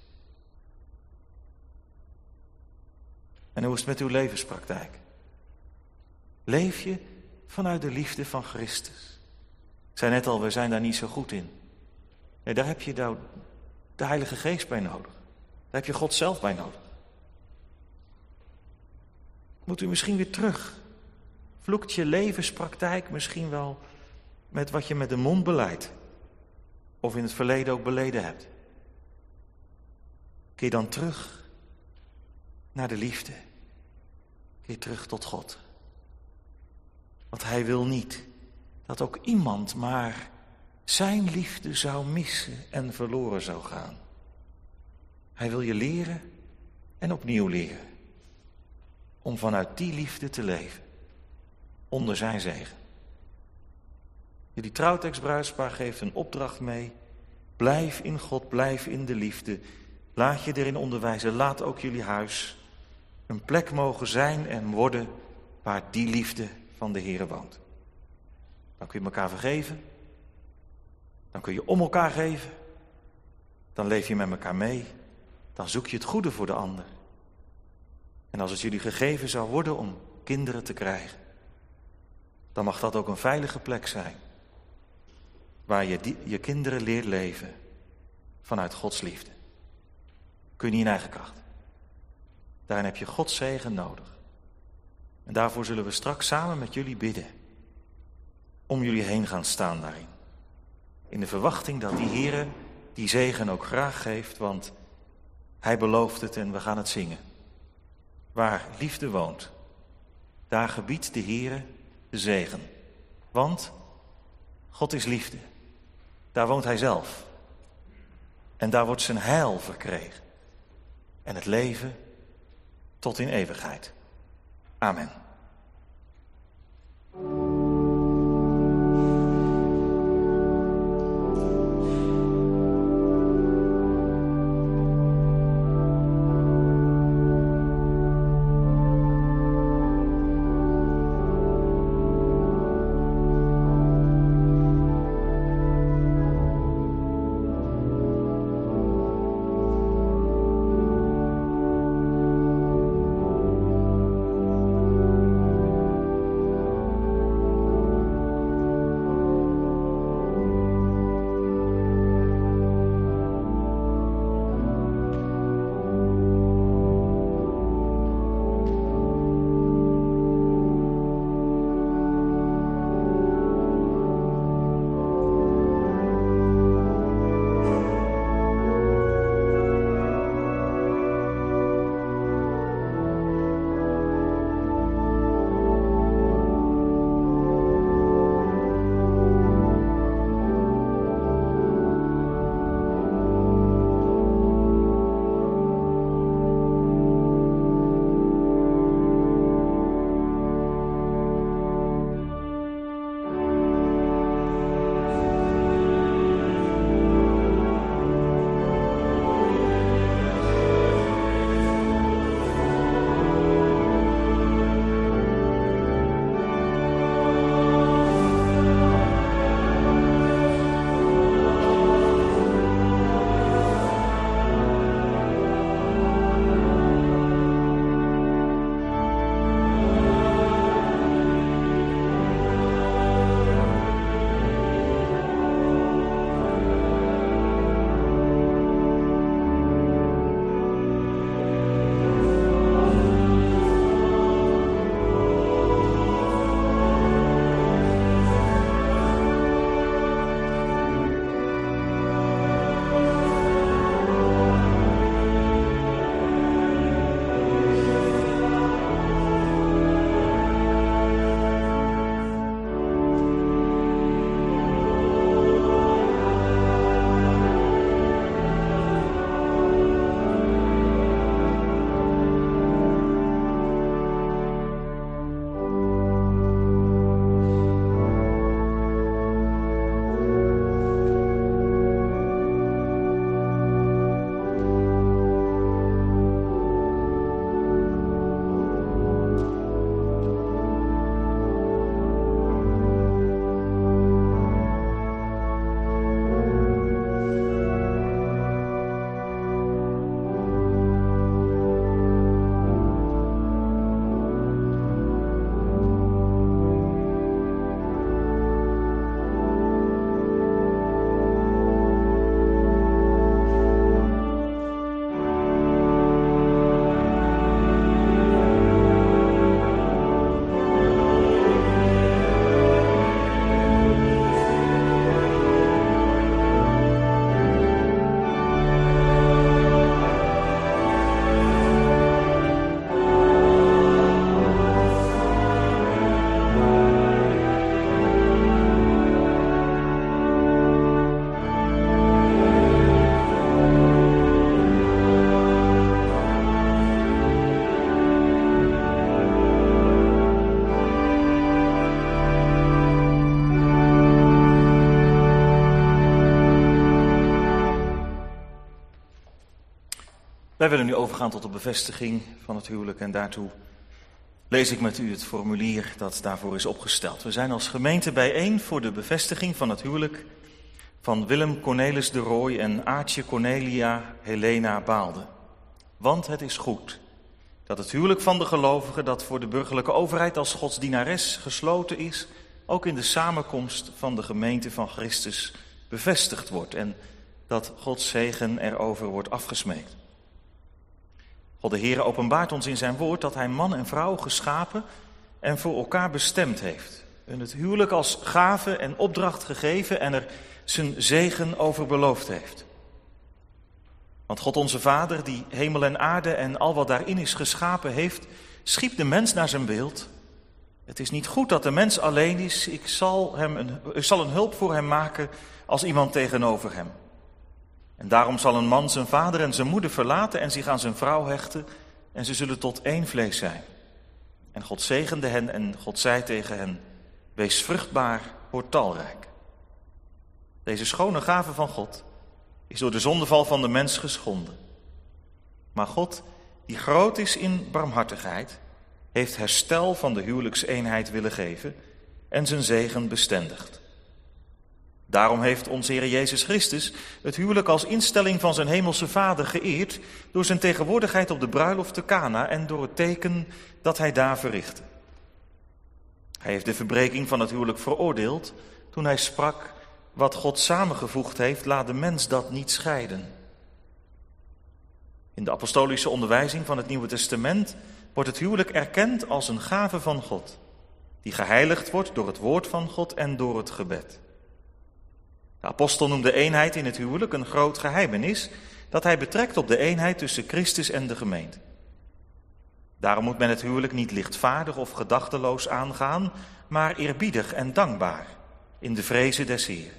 En hoe is het met uw levenspraktijk? Leef je vanuit de liefde van Christus? Ik zei net al, we zijn daar niet zo goed in. Nee, daar heb je nou de Heilige Geest bij nodig. Daar heb je God zelf bij nodig. Moet u misschien weer terug? Vloekt je levenspraktijk misschien wel met wat je met de mond beleidt? Of in het verleden ook beleden hebt? Keer dan terug naar de liefde. Keer terug tot God. Want hij wil niet dat ook iemand maar zijn liefde zou missen en verloren zou gaan. Hij wil je leren en opnieuw leren. Om vanuit die liefde te leven. Onder zijn zegen. Die trouwtekstbruidspaar geeft een opdracht mee. Blijf in God, blijf in de liefde. Laat je erin onderwijzen. Laat ook jullie huis een plek mogen zijn en worden waar die liefde van de Heere woont. Dan kun je elkaar vergeven. Dan kun je om elkaar geven. Dan leef je met elkaar mee. Dan zoek je het goede voor de ander. En als het jullie gegeven zou worden om kinderen te krijgen, dan mag dat ook een veilige plek zijn. Waar je die, je kinderen leert leven vanuit Gods liefde. Kun je niet in eigen kracht. Daarin heb je Gods zegen nodig. En daarvoor zullen we straks samen met jullie bidden. Om jullie heen gaan staan daarin. In de verwachting dat die Heere die zegen ook graag geeft, want hij belooft het en we gaan het zingen. Waar liefde woont, daar gebiedt de Heere de zegen. Want God is liefde. Daar woont hij zelf. En daar wordt zijn heil verkregen. En het leven tot in eeuwigheid. Amen. Wij willen nu overgaan tot de bevestiging van het huwelijk en daartoe lees ik met u het formulier dat daarvoor is opgesteld. We zijn als gemeente bijeen voor de bevestiging van het huwelijk van Willem Cornelis de Rooij en Aartje Cornelia Helena Baalde. Want het is goed dat het huwelijk van de gelovigen dat voor de burgerlijke overheid als godsdienares gesloten is, ook in de samenkomst van de gemeente van Christus bevestigd wordt en dat Gods zegen erover wordt afgesmeekt. God de Heere openbaart ons in zijn woord dat hij man en vrouw geschapen en voor elkaar bestemd heeft. En het huwelijk als gave en opdracht gegeven en er zijn zegen over beloofd heeft. Want God onze Vader, die hemel en aarde en al wat daarin is geschapen heeft, schiep de mens naar zijn beeld. Het is niet goed dat de mens alleen is. Ik zal, hem een, ik zal een hulp voor hem maken als iemand tegenover hem. En daarom zal een man zijn vader en zijn moeder verlaten en zich aan zijn vrouw hechten en ze zullen tot één vlees zijn. En God zegende hen en God zei tegen hen, wees vruchtbaar, word talrijk. Deze schone gave van God is door de zondeval van de mens geschonden. Maar God, die groot is in barmhartigheid, heeft herstel van de huwelijkseenheid willen geven en zijn zegen bestendigd. Daarom heeft onze Heer Jezus Christus het huwelijk als instelling van zijn hemelse Vader geëerd door zijn tegenwoordigheid op de bruiloft te Kana en door het teken dat hij daar verrichtte. Hij heeft de verbreking van het huwelijk veroordeeld toen hij sprak, wat God samengevoegd heeft, laat de mens dat niet scheiden. In de apostolische onderwijzing van het Nieuwe Testament wordt het huwelijk erkend als een gave van God, die geheiligd wordt door het woord van God en door het gebed. De apostel noemt de eenheid in het huwelijk een groot geheimenis dat hij betrekt op de eenheid tussen Christus en de gemeente. Daarom moet men het huwelijk niet lichtvaardig of gedachteloos aangaan, maar eerbiedig en dankbaar in de vreze des Heeren.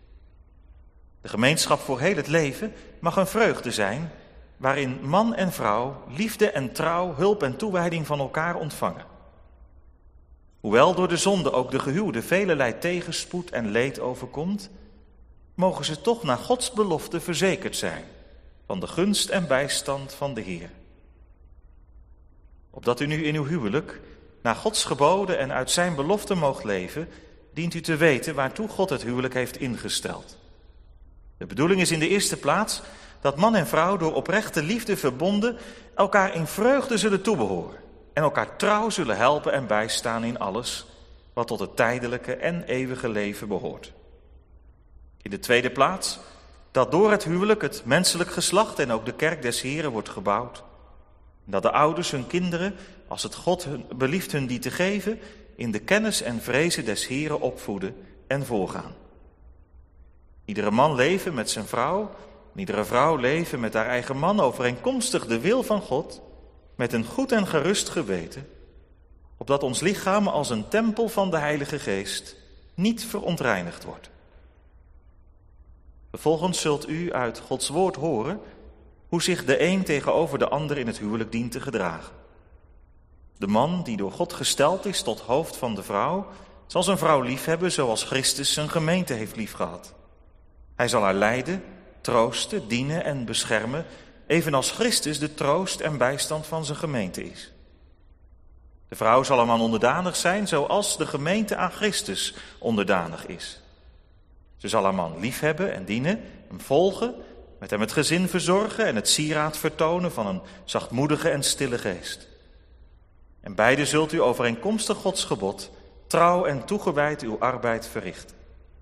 De gemeenschap voor heel het leven mag een vreugde zijn, waarin man en vrouw liefde en trouw, hulp en toewijding van elkaar ontvangen. Hoewel door de zonde ook de gehuwde velelei tegenspoed en leed overkomt, mogen ze toch naar Gods belofte verzekerd zijn van de gunst en bijstand van de Heer. Opdat u nu in uw huwelijk naar Gods geboden en uit zijn belofte moogt leven, dient u te weten waartoe God het huwelijk heeft ingesteld. De bedoeling is in de eerste plaats dat man en vrouw door oprechte liefde verbonden elkaar in vreugde zullen toebehoren en elkaar trouw zullen helpen en bijstaan in alles wat tot het tijdelijke en eeuwige leven behoort. In de tweede plaats dat door het huwelijk het menselijk geslacht en ook de kerk des Heren wordt gebouwd. En dat de ouders hun kinderen, als het God hun, belieft hun die te geven, in de kennis en vreze des Heren opvoeden en voorgaan. Iedere man leven met zijn vrouw, en iedere vrouw leven met haar eigen man overeenkomstig de wil van God, met een goed en gerust geweten, opdat ons lichaam als een tempel van de Heilige Geest niet verontreinigd wordt. Vervolgens zult u uit Gods woord horen hoe zich de een tegenover de ander in het huwelijk dient te gedragen. De man die door God gesteld is tot hoofd van de vrouw, zal zijn vrouw liefhebben zoals Christus zijn gemeente heeft liefgehad. Hij zal haar leiden, troosten, dienen en beschermen, evenals Christus de troost en bijstand van zijn gemeente is. De vrouw zal hem aan onderdanig zijn zoals de gemeente aan Christus onderdanig is. Ze zal haar man liefhebben en dienen, hem volgen, met hem het gezin verzorgen en het sieraad vertonen van een zachtmoedige en stille geest. En beide zult u overeenkomstig Gods gebod trouw en toegewijd uw arbeid verrichten.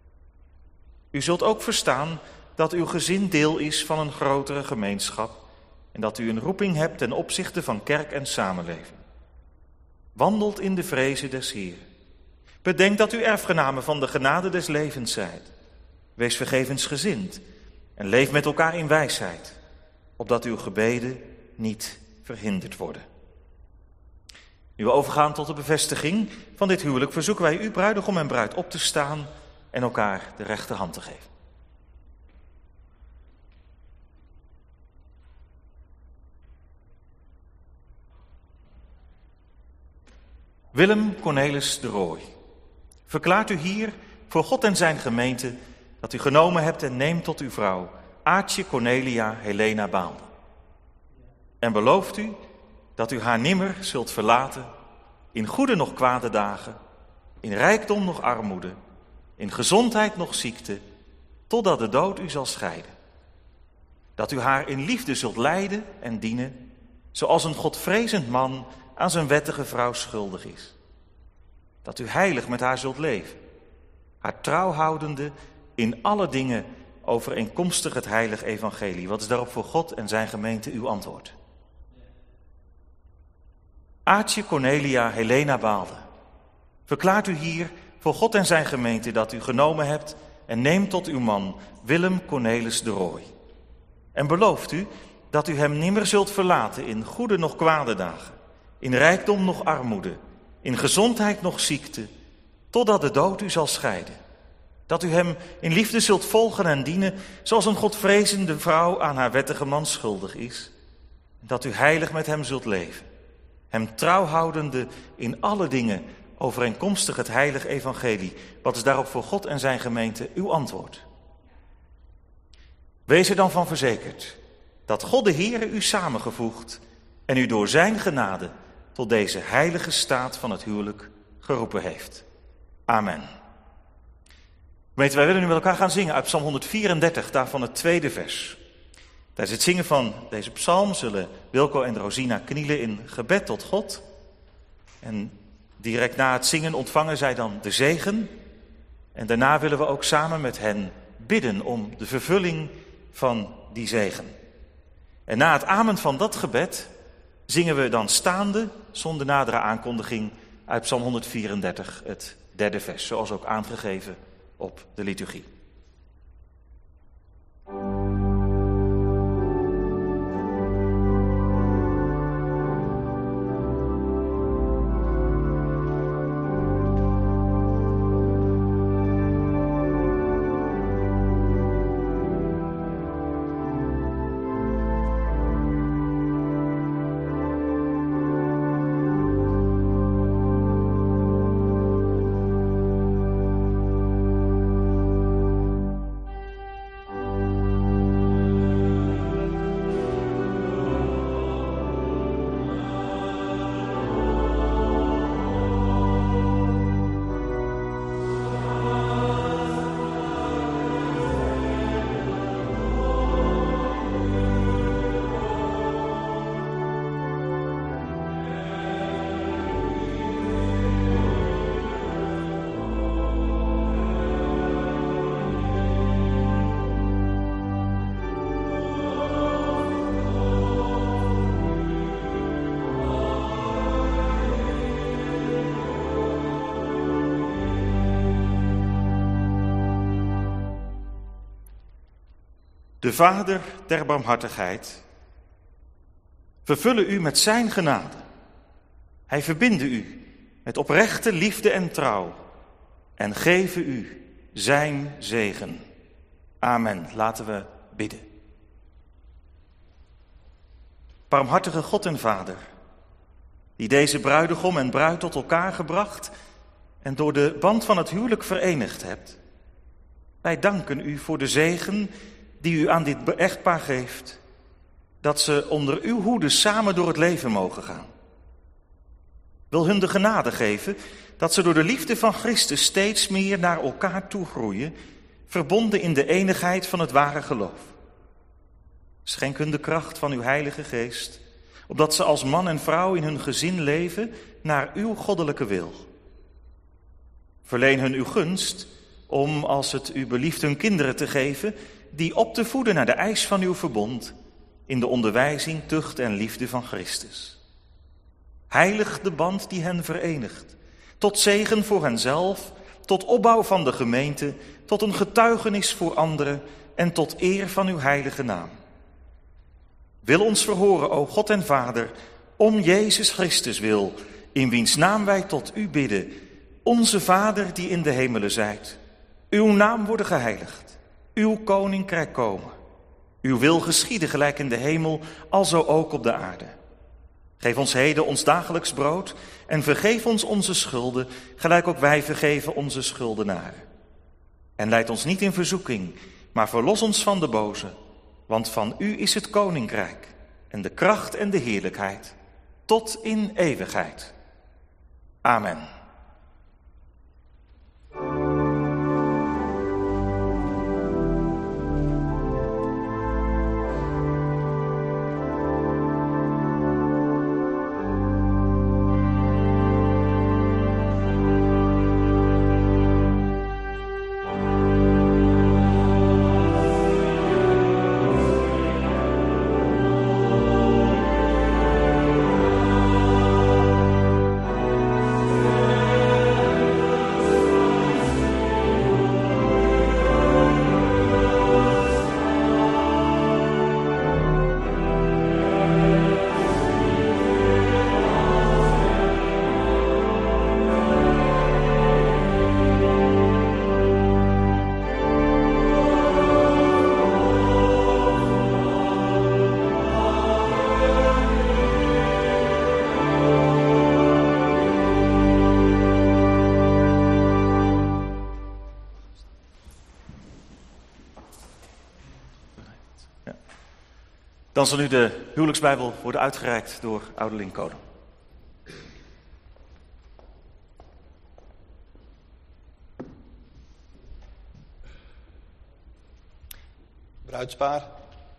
U zult ook verstaan dat uw gezin deel is van een grotere gemeenschap en dat u een roeping hebt ten opzichte van kerk en samenleving. Wandelt in de vreze des Heeren. Bedenk dat u erfgenamen van de genade des levens zijt. Wees vergevensgezind en leef met elkaar in wijsheid, opdat uw gebeden niet verhinderd worden. Nu we overgaan tot de bevestiging van dit huwelijk, verzoeken wij u, bruidegom en bruid, op te staan en elkaar de rechterhand te geven. Willem Cornelis de Rooij, verklaart u hier voor God en zijn gemeente dat u genomen hebt en neemt tot uw vrouw Aartje Cornelia Helena Baalde. En belooft u dat u haar nimmer zult verlaten, in goede nog kwade dagen, in rijkdom nog armoede, in gezondheid nog ziekte, totdat de dood u zal scheiden. Dat u haar in liefde zult leiden en dienen, zoals een godvrezend man aan zijn wettige vrouw schuldig is. Dat u heilig met haar zult leven, haar trouw houdende in alle dingen overeenkomstig het heilige evangelie. Wat is daarop voor God en zijn gemeente uw antwoord? Aartje Cornelia Helena Baalde, verklaart u hier voor God en zijn gemeente dat u genomen hebt en neemt tot uw man Willem Cornelis de Rooij. En belooft u dat u hem nimmer zult verlaten in goede nog kwade dagen, in rijkdom nog armoede, in gezondheid nog ziekte, totdat de dood u zal scheiden. Dat u hem in liefde zult volgen en dienen, zoals een godvrezende vrouw aan haar wettige man schuldig is. Dat u heilig met hem zult leven, hem trouw houdende in alle dingen overeenkomstig het heilige evangelie. Wat is daarop voor God en zijn gemeente uw antwoord? Wees er dan van verzekerd dat God de Heere u samengevoegd en u door zijn genade tot deze heilige staat van het huwelijk geroepen heeft. Amen. Gemeente, wij willen nu met elkaar gaan zingen uit Psalm honderdvierendertig, daarvan het tweede vers. Tijdens het zingen van deze psalm zullen Wilco en Rosina knielen in gebed tot God. En direct na het zingen ontvangen zij dan de zegen. En daarna willen we ook samen met hen bidden om de vervulling van die zegen. En na het amen van dat gebed zingen we dan staande, zonder nadere aankondiging, uit Psalm honderdvierendertig, het derde vers, zoals ook aangegeven op de liturgie. De Vader der barmhartigheid, vervulle u met zijn genade. Hij verbinde u met oprechte liefde en trouw en geven u zijn zegen. Amen. Laten we bidden. Barmhartige God en Vader, die deze bruidegom en bruid tot elkaar gebracht en door de band van het huwelijk verenigd hebt. Wij danken u voor de zegen die u aan dit echtpaar geeft, dat ze onder uw hoede samen door het leven mogen gaan. Wil hun de genade geven dat ze door de liefde van Christus steeds meer naar elkaar toe groeien, verbonden in de enigheid van het ware geloof. Schenk hun de kracht van uw Heilige Geest, opdat ze als man en vrouw in hun gezin leven naar uw goddelijke wil. Verleen hun uw gunst om, als het u belieft, hun kinderen te geven, die op te voeden naar de eis van uw verbond, in de onderwijzing, tucht en liefde van Christus. Heilig de band die hen verenigt, tot zegen voor henzelf, tot opbouw van de gemeente, tot een getuigenis voor anderen en tot eer van uw heilige naam. Wil ons verhoren, o God en Vader, om Jezus Christus wil, in wiens naam wij tot u bidden, onze Vader die in de hemelen zijt. Uw naam worden geheiligd, uw koninkrijk komen. Uw wil geschieden gelijk in de hemel, alzo ook op de aarde. Geef ons heden ons dagelijks brood en vergeef ons onze schulden, gelijk ook wij vergeven onze schuldenaren. En leid ons niet in verzoeking, maar verlos ons van de boze, want van u is het koninkrijk en de kracht en de heerlijkheid tot in eeuwigheid. Amen. Dan zal nu de huwelijksbijbel worden uitgereikt door ouderling Kolen. Bruidspaar,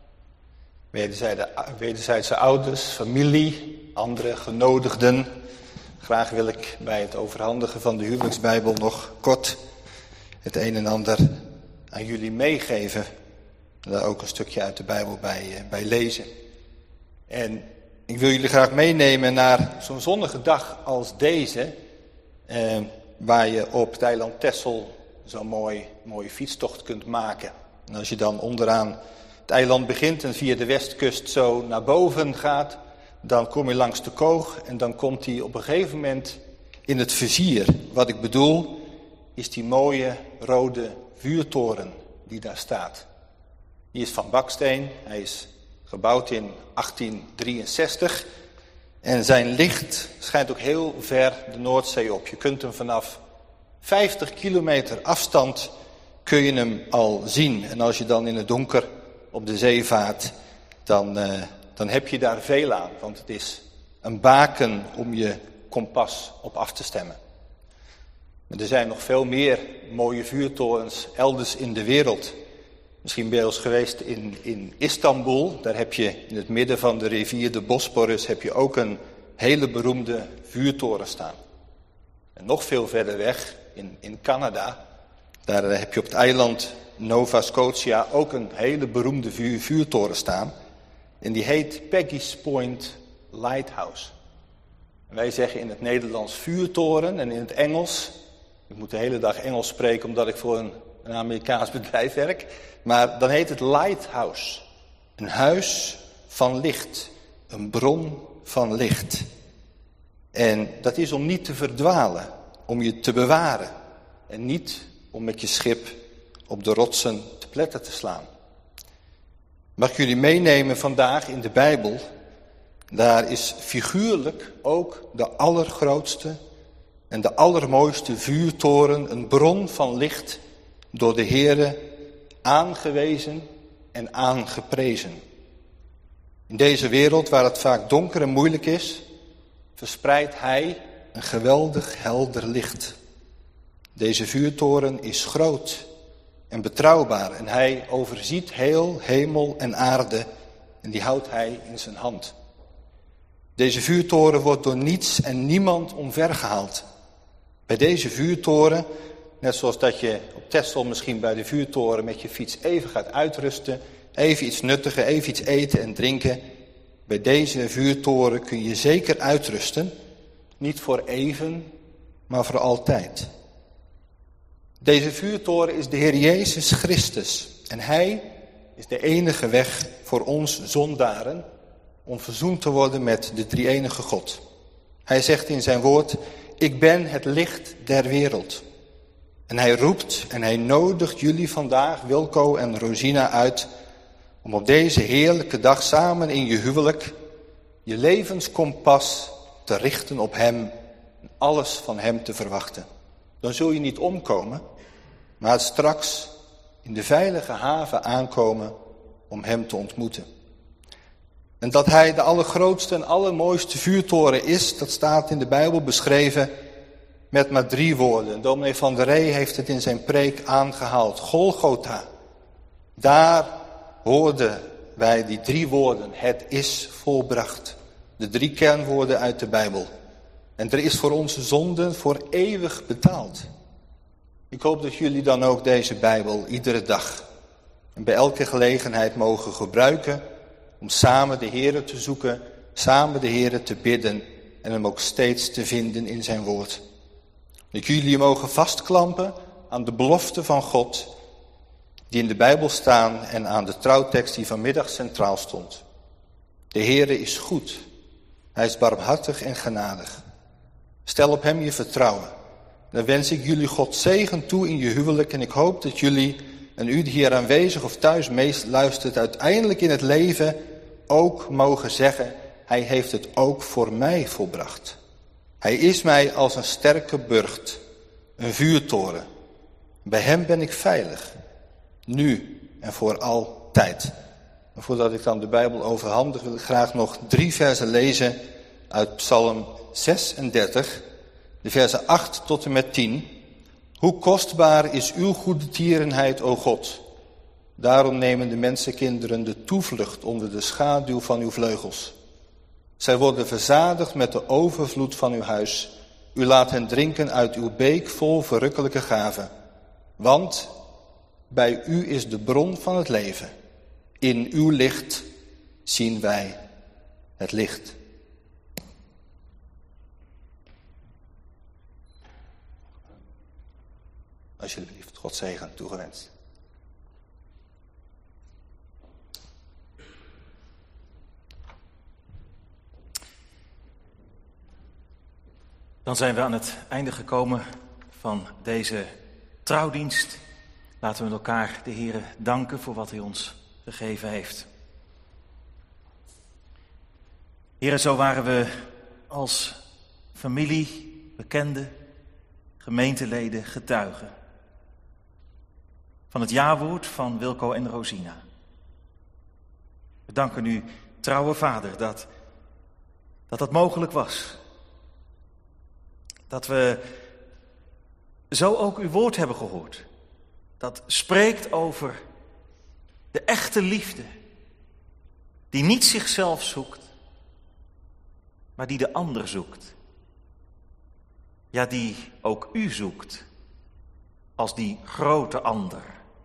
wederzijdse ouders, familie, andere genodigden. Graag wil ik bij het overhandigen van de huwelijksbijbel nog kort het een en ander aan jullie meegeven. Daar ook een stukje uit de Bijbel bij, bij lezen. En ik wil jullie graag meenemen naar zo'n zonnige dag als deze. Eh, waar je op het eiland Texel zo'n mooi, mooie fietstocht kunt maken. En als je dan onderaan het eiland begint en via de westkust zo naar boven gaat. Dan kom je langs de Koog en dan komt hij op een gegeven moment in het vizier. Wat ik bedoel is die mooie rode vuurtoren die daar staat. Die is van baksteen, hij is gebouwd in achttien drieënzestig en zijn licht schijnt ook heel ver de Noordzee op. Je kunt hem vanaf vijftig kilometer afstand kun je hem al zien. En als je dan in het donker op de zee vaart, dan, uh, dan heb je daar veel aan. Want het is een baken om je kompas op af te stemmen. Maar er zijn nog veel meer mooie vuurtorens elders in de wereld. Misschien ben je eens geweest in, in Istanbul. Daar heb je in het midden van de rivier de Bosporus heb je ook een hele beroemde vuurtoren staan. En nog veel verder weg, in, in Canada, daar heb je op het eiland Nova Scotia ook een hele beroemde vuur, vuurtoren staan. En die heet Peggy's Point Lighthouse. En wij zeggen in het Nederlands vuurtoren en in het Engels. Ik moet de hele dag Engels spreken omdat ik voor een, een Amerikaans bedrijf werk. Maar dan heet het lighthouse. Een huis van licht. Een bron van licht. En dat is om niet te verdwalen. Om je te bewaren. En niet om met je schip op de rotsen te pletter te slaan. Mag ik jullie meenemen vandaag in de Bijbel. Daar is figuurlijk ook de allergrootste en de allermooiste vuurtoren. Een bron van licht door de Heere aangewezen en aangeprezen. In deze wereld waar het vaak donker en moeilijk is, verspreidt hij een geweldig helder licht. Deze vuurtoren is groot en betrouwbaar en hij overziet heel hemel en aarde en die houdt hij in zijn hand. Deze vuurtoren wordt door niets en niemand omvergehaald. Bij deze vuurtoren, net zoals dat je op Texel misschien bij de vuurtoren met je fiets even gaat uitrusten, even iets nuttigen, even iets eten en drinken. Bij deze vuurtoren kun je zeker uitrusten, niet voor even, maar voor altijd. Deze vuurtoren is de Heer Jezus Christus en hij is de enige weg voor ons zondaren om verzoend te worden met de drie-enige God. Hij zegt in zijn woord, ik ben het licht der wereld. En hij roept en hij nodigt jullie vandaag, Wilco en Rosina, uit om op deze heerlijke dag samen in je huwelijk je levenskompas te richten op hem en alles van hem te verwachten. Dan zul je niet omkomen, maar straks in de veilige haven aankomen om hem te ontmoeten. En dat hij de allergrootste en allermooiste vuurtoren is, dat staat in de Bijbel beschreven met maar drie woorden. Dominee van der Ree heeft het in zijn preek aangehaald. Golgotha. Daar hoorden wij die drie woorden. Het is volbracht. De drie kernwoorden uit de Bijbel. En er is voor onze zonden voor eeuwig betaald. Ik hoop dat jullie dan ook deze Bijbel iedere dag en bij elke gelegenheid mogen gebruiken om samen de Heere te zoeken, samen de Heere te bidden en hem ook steeds te vinden in zijn woord. Dat jullie mogen vastklampen aan de beloften van God die in de Bijbel staan en aan de trouwtekst die vanmiddag centraal stond. De Heere is goed. Hij is barmhartig en genadig. Stel op hem je vertrouwen. Dan wens ik jullie God zegen toe in je huwelijk en ik hoop dat jullie en u die hier aanwezig of thuis meest luistert uiteindelijk in het leven ook mogen zeggen, hij heeft het ook voor mij volbracht. Hij is mij als een sterke burcht, een vuurtoren. Bij hem ben ik veilig, nu en voor altijd. En voordat ik dan de Bijbel overhandig, wil ik graag nog drie versen lezen uit Psalm zesendertig, de versen acht tot en met tien. Hoe kostbaar is uw goede tierenheid, o God. Daarom nemen de mensenkinderen de toevlucht onder de schaduw van uw vleugels. Zij worden verzadigd met de overvloed van uw huis. U laat hen drinken uit uw beek vol verrukkelijke gaven. Want bij u is de bron van het leven. In uw licht zien wij het licht. Alsjeblieft, God zegen toegewenst. Dan zijn we aan het einde gekomen van deze trouwdienst. Laten we met elkaar de Heere danken voor wat hij ons gegeven heeft. Heere, zo waren we als familie, bekenden, gemeenteleden, getuigen van het jawoord van Wilco en Rosina. We danken u, trouwe Vader, dat dat, dat mogelijk was. Dat we zo ook uw woord hebben gehoord. Dat spreekt over de echte liefde, die niet zichzelf zoekt, maar die de ander zoekt. Ja, die ook u zoekt, als die grote ander.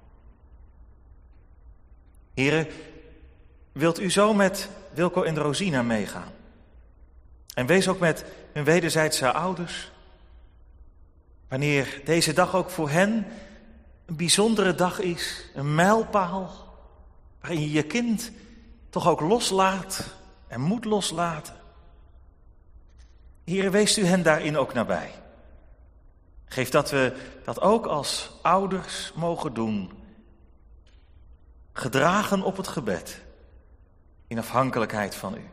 Heren, wilt u zo met Wilco en Rosina meegaan? En wees ook met hun wederzijdse ouders, wanneer deze dag ook voor hen een bijzondere dag is, een mijlpaal, waarin je je kind toch ook loslaat en moet loslaten. Heere, wees u hen daarin ook nabij. Geef dat we dat ook als ouders mogen doen. Gedragen op het gebed, in afhankelijkheid van u.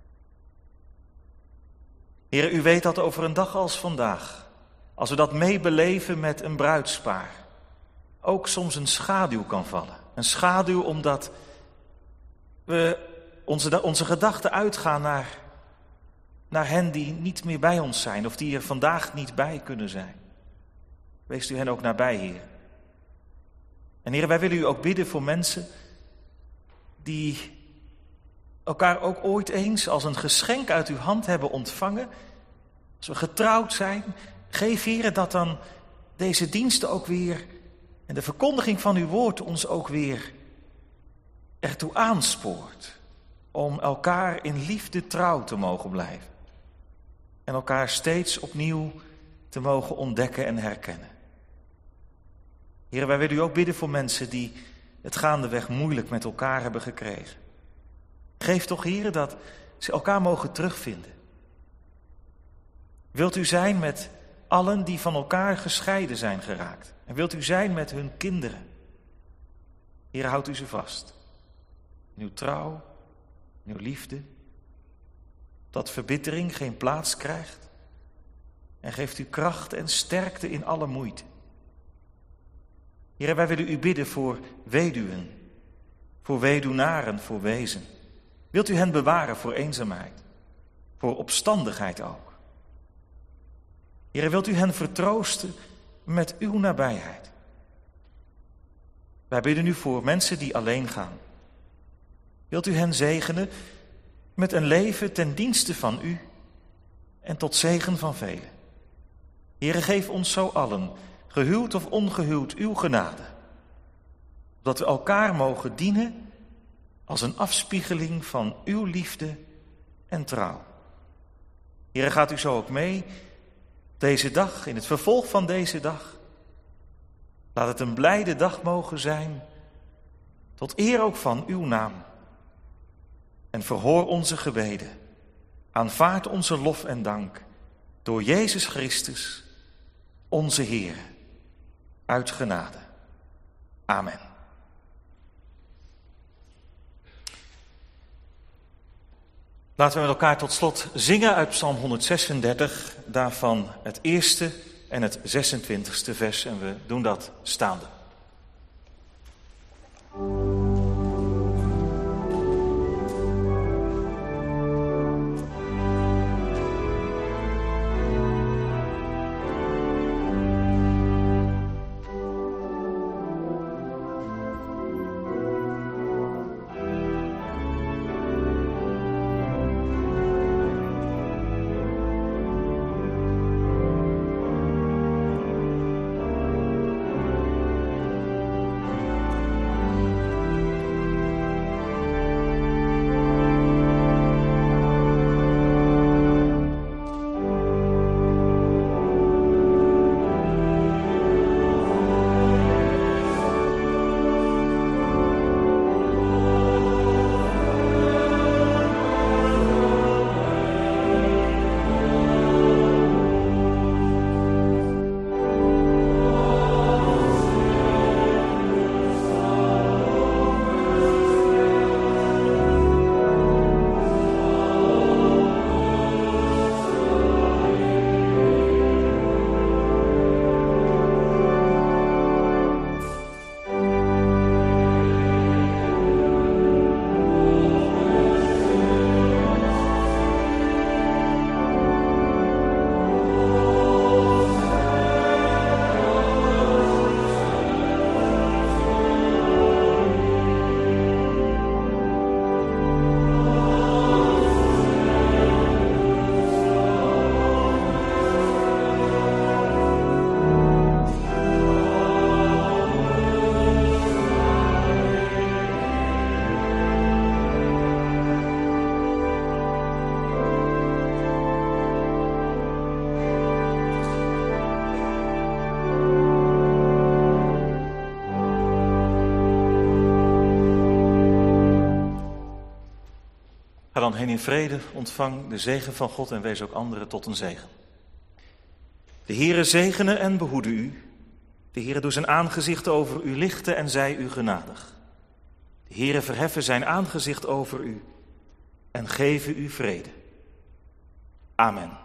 Heere, u weet dat over een dag als vandaag, als we dat meebeleven met een bruidspaar, ook soms een schaduw kan vallen. Een schaduw omdat we onze, onze gedachten uitgaan naar, naar hen die niet meer bij ons zijn of die er vandaag niet bij kunnen zijn. Wees u hen ook nabij, Heer. En Heer, wij willen u ook bidden voor mensen die elkaar ook ooit eens als een geschenk uit uw hand hebben ontvangen. Als we getrouwd zijn, geef, Heer, dat dan deze diensten ook weer en de verkondiging van uw woord ons ook weer ertoe aanspoort om elkaar in liefde trouw te mogen blijven. En elkaar steeds opnieuw te mogen ontdekken en herkennen. Heer, wij willen u ook bidden voor mensen die het gaandeweg moeilijk met elkaar hebben gekregen. Geef toch, Heer, dat ze elkaar mogen terugvinden. Wilt u zijn met allen die van elkaar gescheiden zijn geraakt? En wilt u zijn met hun kinderen? Heer, houdt u ze vast. In uw trouw, in uw liefde. Dat verbittering geen plaats krijgt. En geeft u kracht en sterkte in alle moeite. Heer, wij willen u bidden voor weduwen, voor weduwnaren, voor wezen. Wilt u hen bewaren voor eenzaamheid, voor opstandigheid ook? Heere, wilt u hen vertroosten met uw nabijheid? Wij bidden u voor mensen die alleen gaan. Wilt u hen zegenen met een leven ten dienste van u en tot zegen van velen? Heere, geef ons zo allen, gehuwd of ongehuwd, uw genade, dat we elkaar mogen dienen als een afspiegeling van uw liefde en trouw. Heere, gaat u zo ook mee deze dag, in het vervolg van deze dag. Laat het een blijde dag mogen zijn, tot eer ook van uw naam. En verhoor onze gebeden, aanvaard onze lof en dank, door Jezus Christus, onze Heer, uit genade. Amen. Laten we met elkaar tot slot zingen uit Psalm honderdzesendertig, daarvan het eerste en het zesentwintigste vers. En we doen dat staande. Ga dan heen in vrede, ontvang de zegen van God en wees ook anderen tot een zegen. De Heere zegene en behoede u. De Heere doe zijn aangezicht over u lichten en zij u genadig. De Heere verheffe zijn aangezicht over u en geven u vrede. Amen.